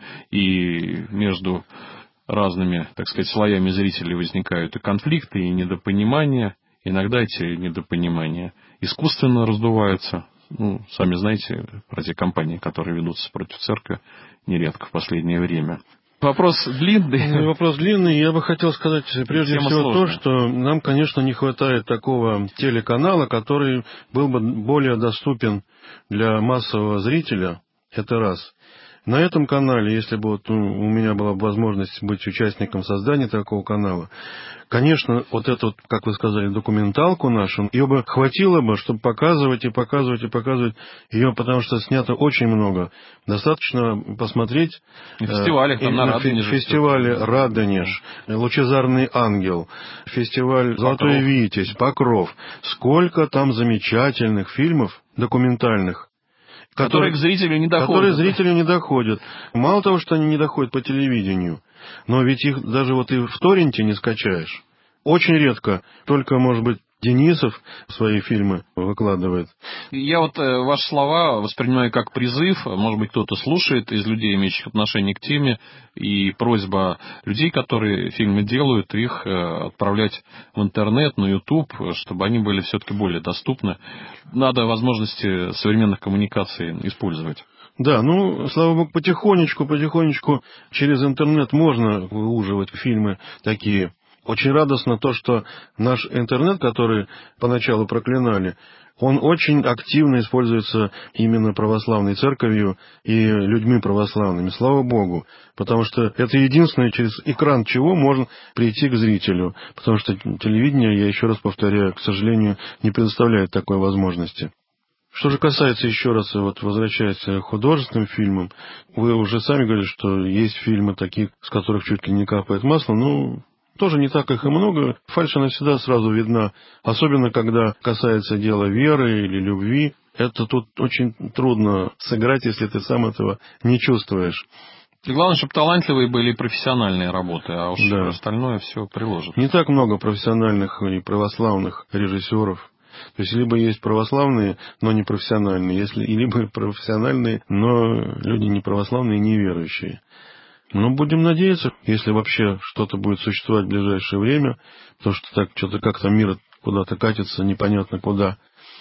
И между разными, так сказать, слоями зрителей возникают и конфликты, и недопонимания. Иногда эти недопонимания искусственно раздуваются. Ну, сами знаете, про те кампании, которые ведутся против церкви, нередко в последнее время. Вопрос длинный. Вопрос длинный. Я бы хотел сказать прежде Тема всего сложная. То, что нам, конечно, не хватает такого телеканала, который был бы более доступен для массового зрителя. Это раз. На этом канале, если бы вот у меня была возможность быть участником создания такого канала, конечно, вот эту, вот, как вы сказали, документалку нашу, ее бы хватило бы, чтобы показывать и показывать и показывать ее, потому что снято очень много. Достаточно посмотреть на фестивалях, там, на Радонеж, фестивале «Радонеж», «Лучезарный ангел», фестиваль «Золотой Покров. Витязь», «Покров». Сколько там замечательных фильмов документальных. Которые, которые к зрителю не доходят. Которые зрителю не доходят. Мало того, что они не доходят по телевидению, но ведь их даже вот и в торренте не скачаешь. Очень редко, только, может быть, Денисов свои фильмы выкладывает. Я вот э, ваши слова воспринимаю как призыв, может быть, кто-то слушает из людей, имеющих отношение к теме, и просьба людей, которые фильмы делают, их э, отправлять в интернет, на YouTube, чтобы они были все-таки более доступны. Надо возможности современных коммуникаций использовать. Да, ну, слава богу, потихонечку, потихонечку через интернет можно выуживать фильмы такие. Очень радостно то, что наш интернет, который поначалу проклинали, он очень активно используется именно православной церковью и людьми православными. Слава Богу. Потому что это единственное, через экран чего можно прийти к зрителю. Потому что телевидение, я еще раз повторяю, к сожалению, не предоставляет такой возможности. Что же касается, еще раз, вот возвращаясь к художественным фильмам, вы уже сами говорили, что есть фильмы такие, с которых чуть ли не капает масло, ну... Тоже не так их и много. Фальшь, она всегда сразу видна. Особенно, когда касается дела веры или любви. Это тут очень трудно сыграть, если ты сам этого не чувствуешь. И главное, чтобы талантливые были и профессиональные работы, а уж да. остальное все приложит. Не так много профессиональных и православных режиссеров. То есть, либо есть православные, но не профессиональные, если, либо профессиональные, но люди не православные и неверующие. Но будем надеяться, если вообще что-то будет существовать в ближайшее время, потому что так что-то как-то мир куда-то катится, непонятно куда.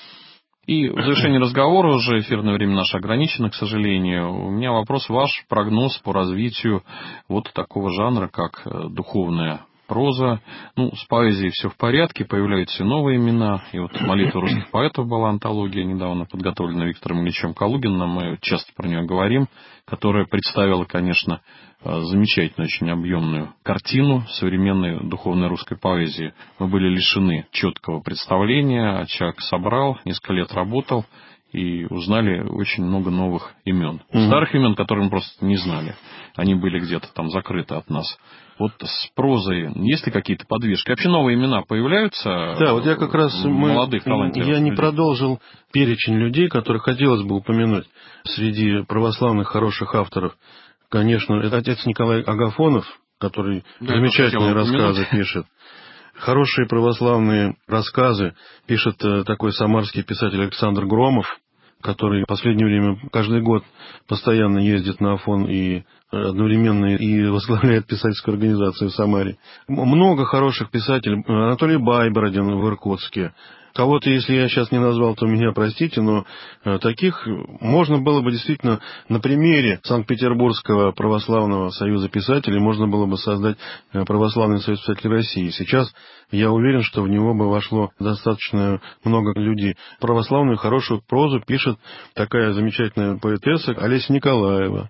И в завершении разговора, уже эфирное время наше ограничено, к сожалению. У меня вопрос, ваш прогноз по развитию вот такого жанра, как духовная проза. Ну, с поэзией все в порядке, появляются новые имена. И вот «Молитва русских поэтов» была антология, недавно подготовлена Виктором Ильичем Калугиным, мы часто про нее говорим, которая представила, конечно, замечательную, очень объемную картину современной духовной русской поэзии. Мы были лишены четкого представления, а человек собрал, несколько лет работал, и узнали очень много новых имен. Mm-hmm. Старых имен, которые мы просто не знали. Они были где-то там закрыты от нас. Вот с прозой есть ли какие-то подвижки? Вообще новые имена появляются? Да, вот я как раз молодых, мы, я не людей. продолжил перечень людей, которых хотелось бы упомянуть среди православных хороших авторов. Конечно, это отец Николай Агафонов, который да, замечательные рассказы пишет. Хорошие православные рассказы пишет такой самарский писатель Александр Громов, который в последнее время каждый год постоянно ездит на Афон и одновременно и возглавляет писательскую организацию в Самаре. Много хороших писателей. Анатолий Байбородин в Иркутске. Кого-то, если я сейчас не назвал, то меня простите, но таких можно было бы действительно на примере Санкт-Петербургского православного союза писателей можно было бы создать православный союз писателей России. Сейчас я уверен, что в него бы вошло достаточно много людей. Православную хорошую прозу пишет такая замечательная поэтесса Олеся Николаева,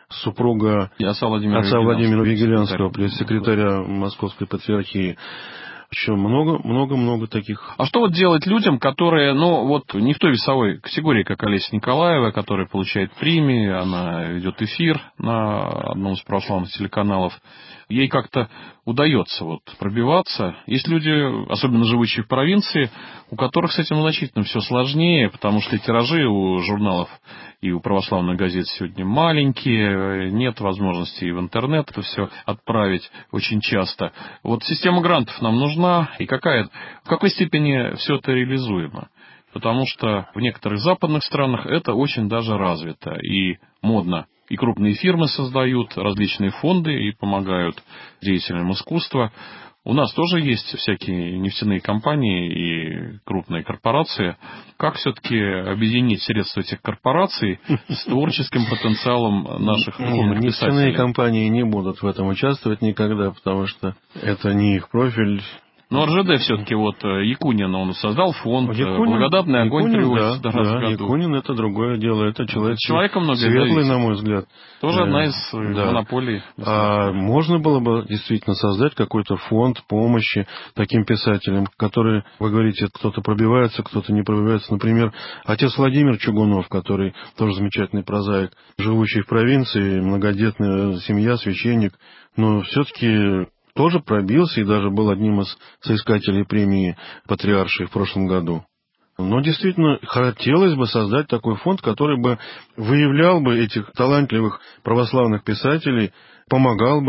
супруга отца Владимира, Владимира Вигелянского, пресс-секретаря Московской патриархии. Еще много-много-много таких. А что вот делать людям, которые, ну, вот не в той весовой категории, как Олеся Николаева, которая получает премии, она ведет эфир на одном из православных телеканалов. Ей как-то удается вот пробиваться. Есть люди, особенно живущие в провинции, у которых с этим значительно все сложнее, потому что тиражи у журналов и у православных газет сегодня маленькие, нет возможности и в интернет это все отправить очень часто. Вот система грантов нам нужна, и какая, в какой степени все это реализуемо? Потому что в некоторых западных странах это очень даже развито и модно. И крупные фирмы создают различные фонды и помогают деятелям искусства. У нас тоже есть всякие нефтяные компании и крупные корпорации. Как все-таки объединить средства этих корпораций с творческим потенциалом наших духовных писателей? Нефтяные компании не будут в этом участвовать никогда, потому что это не их профиль. Но РЖД все-таки, вот Якунин, он создал фонд, Якунин, «Благодатный огонь» приводится да, раз да, в году. Якунин это другое дело, это человек светлый, зависит. На мой взгляд. Тоже э, одна из да. монополий. А можно было бы действительно создать какой-то фонд помощи таким писателям, которые, вы говорите, кто-то пробивается, кто-то не пробивается. Например, отец Владимир Чугунов, который тоже замечательный прозаик, живущий в провинции, многодетная семья, священник, но все-таки тоже пробился и даже был одним из соискателей премии «Патриаршей» в прошлом году. Но действительно хотелось бы создать такой фонд, который бы выявлял бы этих талантливых православных писателей, помогал бы им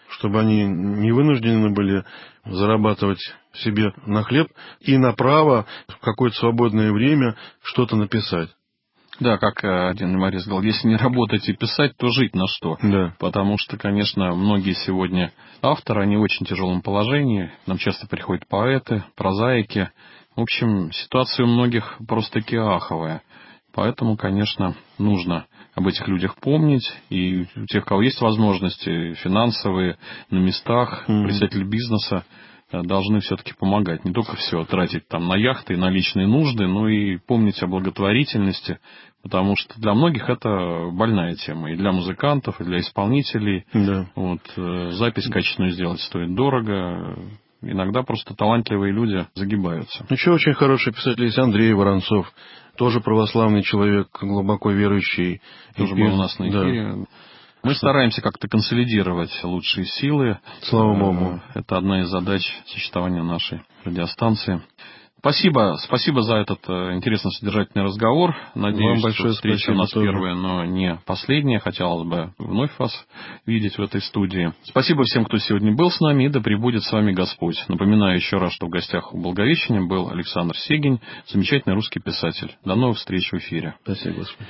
чтобы они не вынуждены были зарабатывать себе на хлеб и на право в какое-то свободное время что-то написать. Да, как один юморист говорил, если не работать и писать, то жить на что? Да. Потому что, конечно, многие сегодня авторы, они в очень тяжелом положении. Нам часто приходят поэты, прозаики. В общем, ситуация у многих просто-таки аховая. Поэтому, конечно, нужно об этих людях помнить. И у тех, у кого есть возможности финансовые, на местах, mm-hmm. представители бизнеса, должны все-таки помогать. Не только все тратить там на яхты и на личные нужды, но и помнить о благотворительности, потому что для многих это больная тема. И для музыкантов, и для исполнителей. Да. Вот, запись качественную сделать стоит дорого. Иногда просто талантливые люди загибаются. Еще очень хороший писатель есть Андрей Воронцов. Тоже православный человек, глубоко верующий. Тоже был у нас на эфире. Да. Мы стараемся как-то консолидировать лучшие силы. Слава Богу. Это одна из задач существования нашей радиостанции. Спасибо, спасибо за этот интересный содержательный разговор. Надеюсь, что встреча у нас тоже первая, но не последняя. Хотелось бы вновь вас видеть в этой студии. Спасибо всем, кто сегодня был с нами, и да пребудет с вами Господь. Напоминаю еще раз, что в гостях у Благовещения был Александр Сегин, замечательный русский писатель. До новых встреч в эфире. Спасибо, Господи.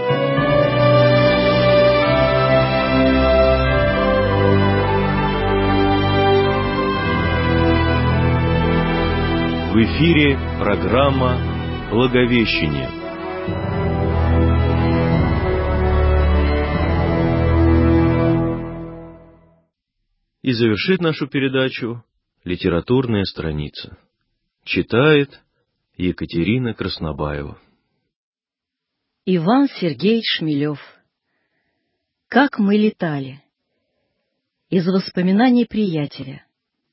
В эфире программа «Благовещение». И завершит нашу передачу литературная страница. Читает Екатерина Краснобаева. Иван Сергеевич Шмелев. «Как мы летали». Из воспоминаний приятеля.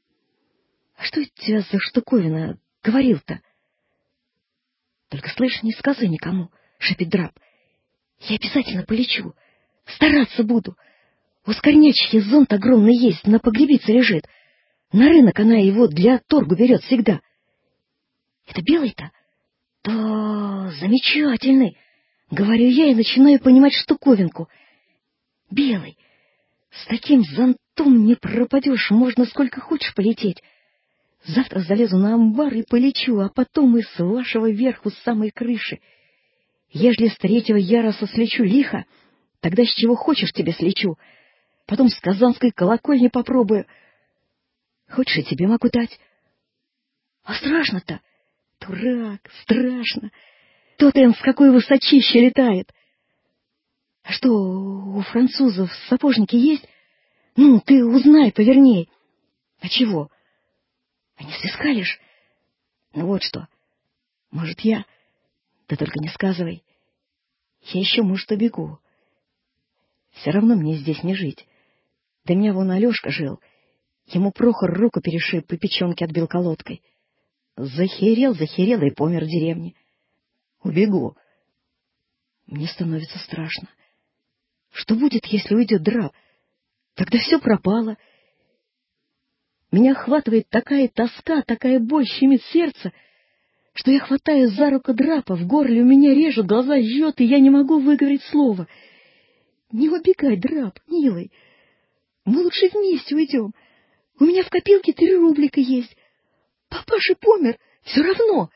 «А что это у тебя за штуковина говорил-то?» «Только, слышь, не сказывай никому», — шепит Драп. «Я обязательно полечу. Стараться буду. У Скорнячьи зонт огромный есть, на погребице лежит. На рынок она его для торгу берет всегда». «Это белый-то?» «Да, замечательный», — говорю я и начинаю понимать штуковинку. «Белый. С таким зонтом не пропадешь, можно сколько хочешь полететь. Завтра залезу на амбар и полечу, а потом и с вашего верху, с самой крыши. Ежели с третьего яруса слечу лихо, тогда с чего хочешь тебе слечу. Потом с казанской колокольни попробую. Хочешь, я тебе могу дать?» «А страшно-то?» «Дурак, страшно. Тот он с какой высочище летает». «А что, у французов сапожники есть? Ну, ты узнай поверней». «А чего? А не снискалишь? Ну вот что. Может, я? Да только не сказывай. Я еще, может, убегу. Все равно мне здесь не жить. До меня вон Алешка жил. Ему Прохор руку перешиб и печенки отбил колодкой. Захерел, захерел и помер в деревне. Убегу. Мне становится страшно. Что будет, если уйдет Драп? Тогда все пропало. Меня охватывает такая тоска, такая боль щемит сердце, что я хватаю за руку Драпа, в горле у меня режет, глаза жжет, и я не могу выговорить слова. «Не убегай, Драп, милый. Мы лучше вместе уйдем. У меня в копилке три рублика есть. Папаша помер, все равно».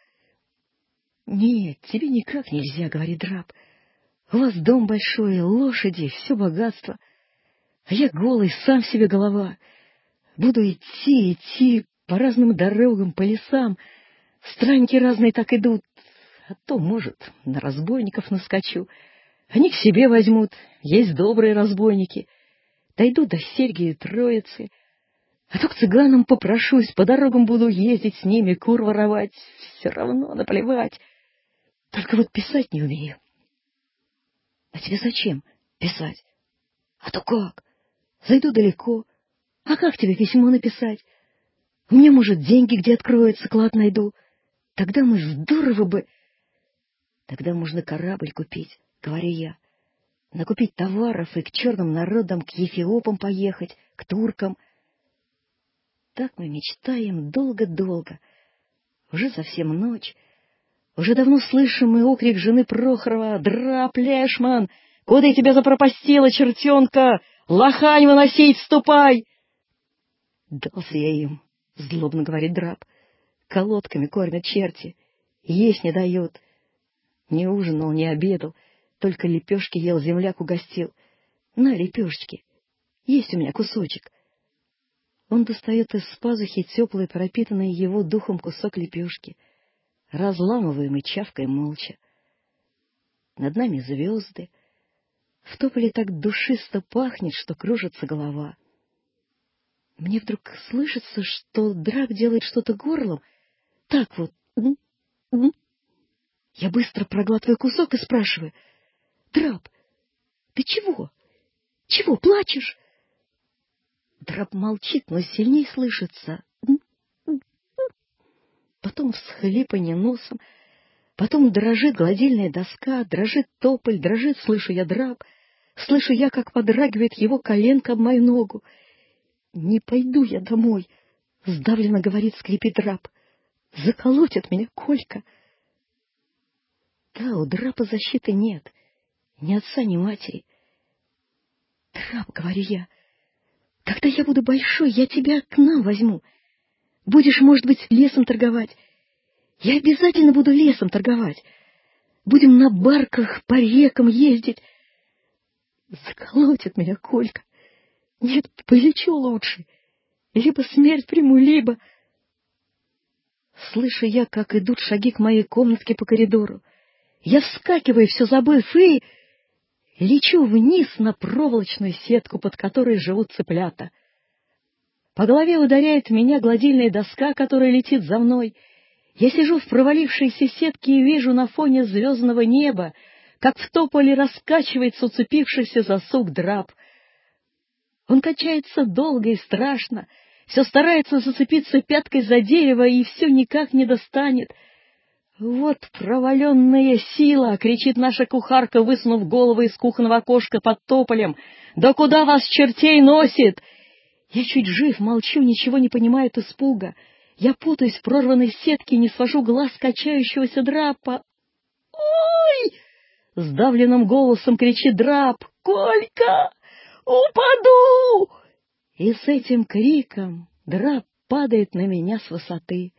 «Нет, тебе никак нельзя, — говорит Драп. У вас дом большой, лошади, все богатство. А я голый, сам себе голова. Буду идти, идти по разным дорогам, по лесам. Странники разные так идут. А то, может, на разбойников наскочу. Они к себе возьмут. Есть добрые разбойники. Дойду до Серги и Троицы. А то к цыганам попрошусь, по дорогам буду ездить с ними, кур воровать. Все равно наплевать. Только вот писать не умею». «А тебе зачем писать?» «А то как? Зайду далеко. А как тебе письмо написать? У меня, может, деньги где откроются, клад найду. Тогда мы здорово бы...» «Тогда можно корабль купить, — говорю я. Накупить товаров и к черным народам, к эфиопам поехать, к туркам». Так мы мечтаем долго-долго. Уже совсем ночь. Уже давно слышим мы окрик жены Прохорова: «Драп, Лешман! Куда я тебя запропастила, чертенка? Лохань выносить, ступай!» Дался я им, — злобно говорит Драб. Колодками кормят черти, есть не дают. Не ужинал, не обедал, только лепешки ел, земляк угостил. На, лепешечки, есть у меня кусочек. Он достает из пазухи теплый, пропитанный его духом кусок лепешки. Разламываем и чавкаем молча. Над нами звезды. В тополе так душисто пахнет, что кружится голова. Мне вдруг слышится, что Драб делает что-то горлом. Так вот. Я быстро проглатываю кусок и спрашиваю: Драб, ты чего? Чего, плачешь? Драб молчит, но сильней слышится. Потом всхлипанье носом, потом дрожит гладильная доска, дрожит тополь, дрожит, слышу я Драб, слышу я, как подрагивает его коленка об мою ногу. «Не пойду я домой», — сдавленно говорит, скрипит Драб. «Заколотит меня Колька». Да, у Драпа защиты нет, ни отца, ни матери. «Драб, — говорю я, — когда я буду большой, я тебя к нам возьму. Будешь, может быть, лесом торговать. Я обязательно буду лесом торговать. Будем на барках по рекам ездить». Заколотит меня Колька. Нет, полечу лучше. Либо смерть приму, либо... Слышу я, как идут шаги к моей комнатке по коридору. Я вскакиваю, все забыв, и... лечу вниз на проволочную сетку, под которой живут цыплята. По голове ударяет меня гладильная доска, которая летит за мной. Я сижу в провалившейся сетке и вижу на фоне звездного неба, как в тополе раскачивается уцепившийся за сук Драб. Он качается долго и страшно, все старается зацепиться пяткой за дерево и все никак не достанет. «Вот проваленная сила!» — кричит наша кухарка, высунув голову из кухонного окошка под тополем. «Да куда вас чертей носит?» Я чуть жив, молчу, ничего не понимаю от испуга. Я путаюсь в прорванной сетке и не свожу глаз качающегося Драпа. «Ой!» — сдавленным голосом кричит Драп. «Колька! Упаду!» И с этим криком Драп падает на меня с высоты.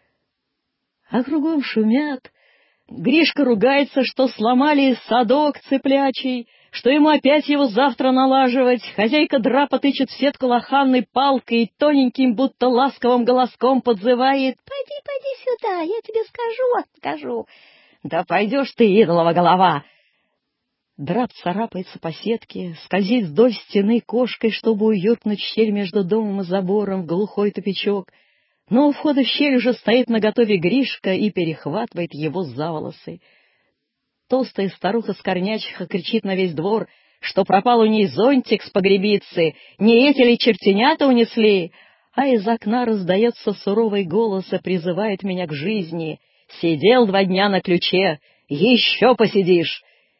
А кругом шумят. Гришка ругается, что сломали садок цыплячий, что ему опять его завтра налаживать. Хозяйка Драпа тычет в сетку лоханной палкой и тоненьким, будто ласковым голоском подзывает: «Пойди, пойди сюда, я тебе скажу, скажу». «Да пойдешь ты, идолова голова!» Драп царапается по сетке, скользит вдоль стены кошкой, чтобы уютнуть щель между домом и забором в глухой тупичок. Но у входа в щель уже стоит наготове Гришка и перехватывает его за волосы. Толстая старуха-скорнячиха кричит на весь двор, что пропал у ней зонтик с погребицы, не эти ли чертенята унесли, а из окна раздается суровый голос и призывает меня к жизни. «Сидел два дня на ключе, еще посидишь!»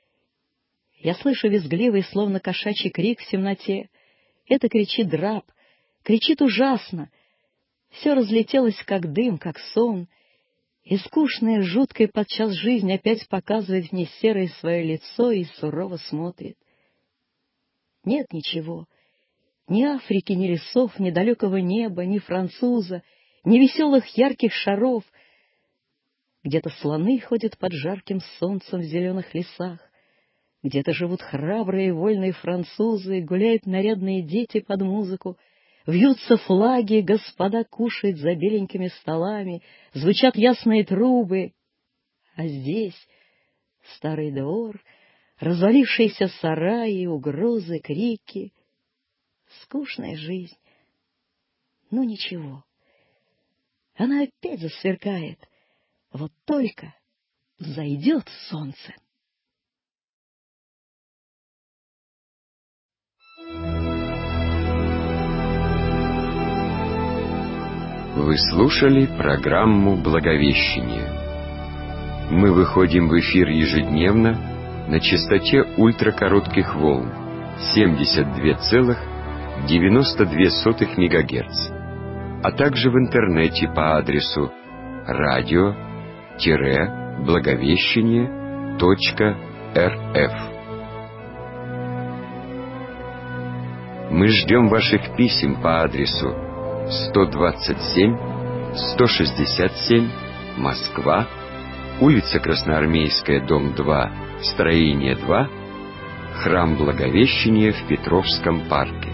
Я слышу визгливый, словно кошачий крик в темноте. Это кричит Драп, кричит ужасно. Все разлетелось, как дым, как сон, и скучная, жуткая подчас жизнь опять показывает мне серое свое лицо и сурово смотрит. Нет ничего, ни Африки, ни лесов, ни далекого неба, ни француза, ни веселых ярких шаров. Где-то слоны ходят под жарким солнцем в зеленых лесах, где-то живут храбрые и вольные французы, гуляют нарядные дети под музыку, вьются флаги, господа кушают за беленькими столами, звучат ясные трубы. А здесь старый двор, развалившиеся сараи, угрозы, крики. Скучная жизнь. Но ничего. Она опять засверкает. Вот только взойдет солнце. Вы слушали программу «Благовещение». Мы выходим в эфир ежедневно на частоте ультракоротких волн семьдесят два целых девяносто две сотых мегагерц, а также в интернете по адресу радио-благовещение точка рф. Мы ждем ваших писем по адресу сто двадцать семь, сто шестьдесят семь, Москва, улица Красноармейская, дом два, строение два, Храм Благовещения в Петровском парке.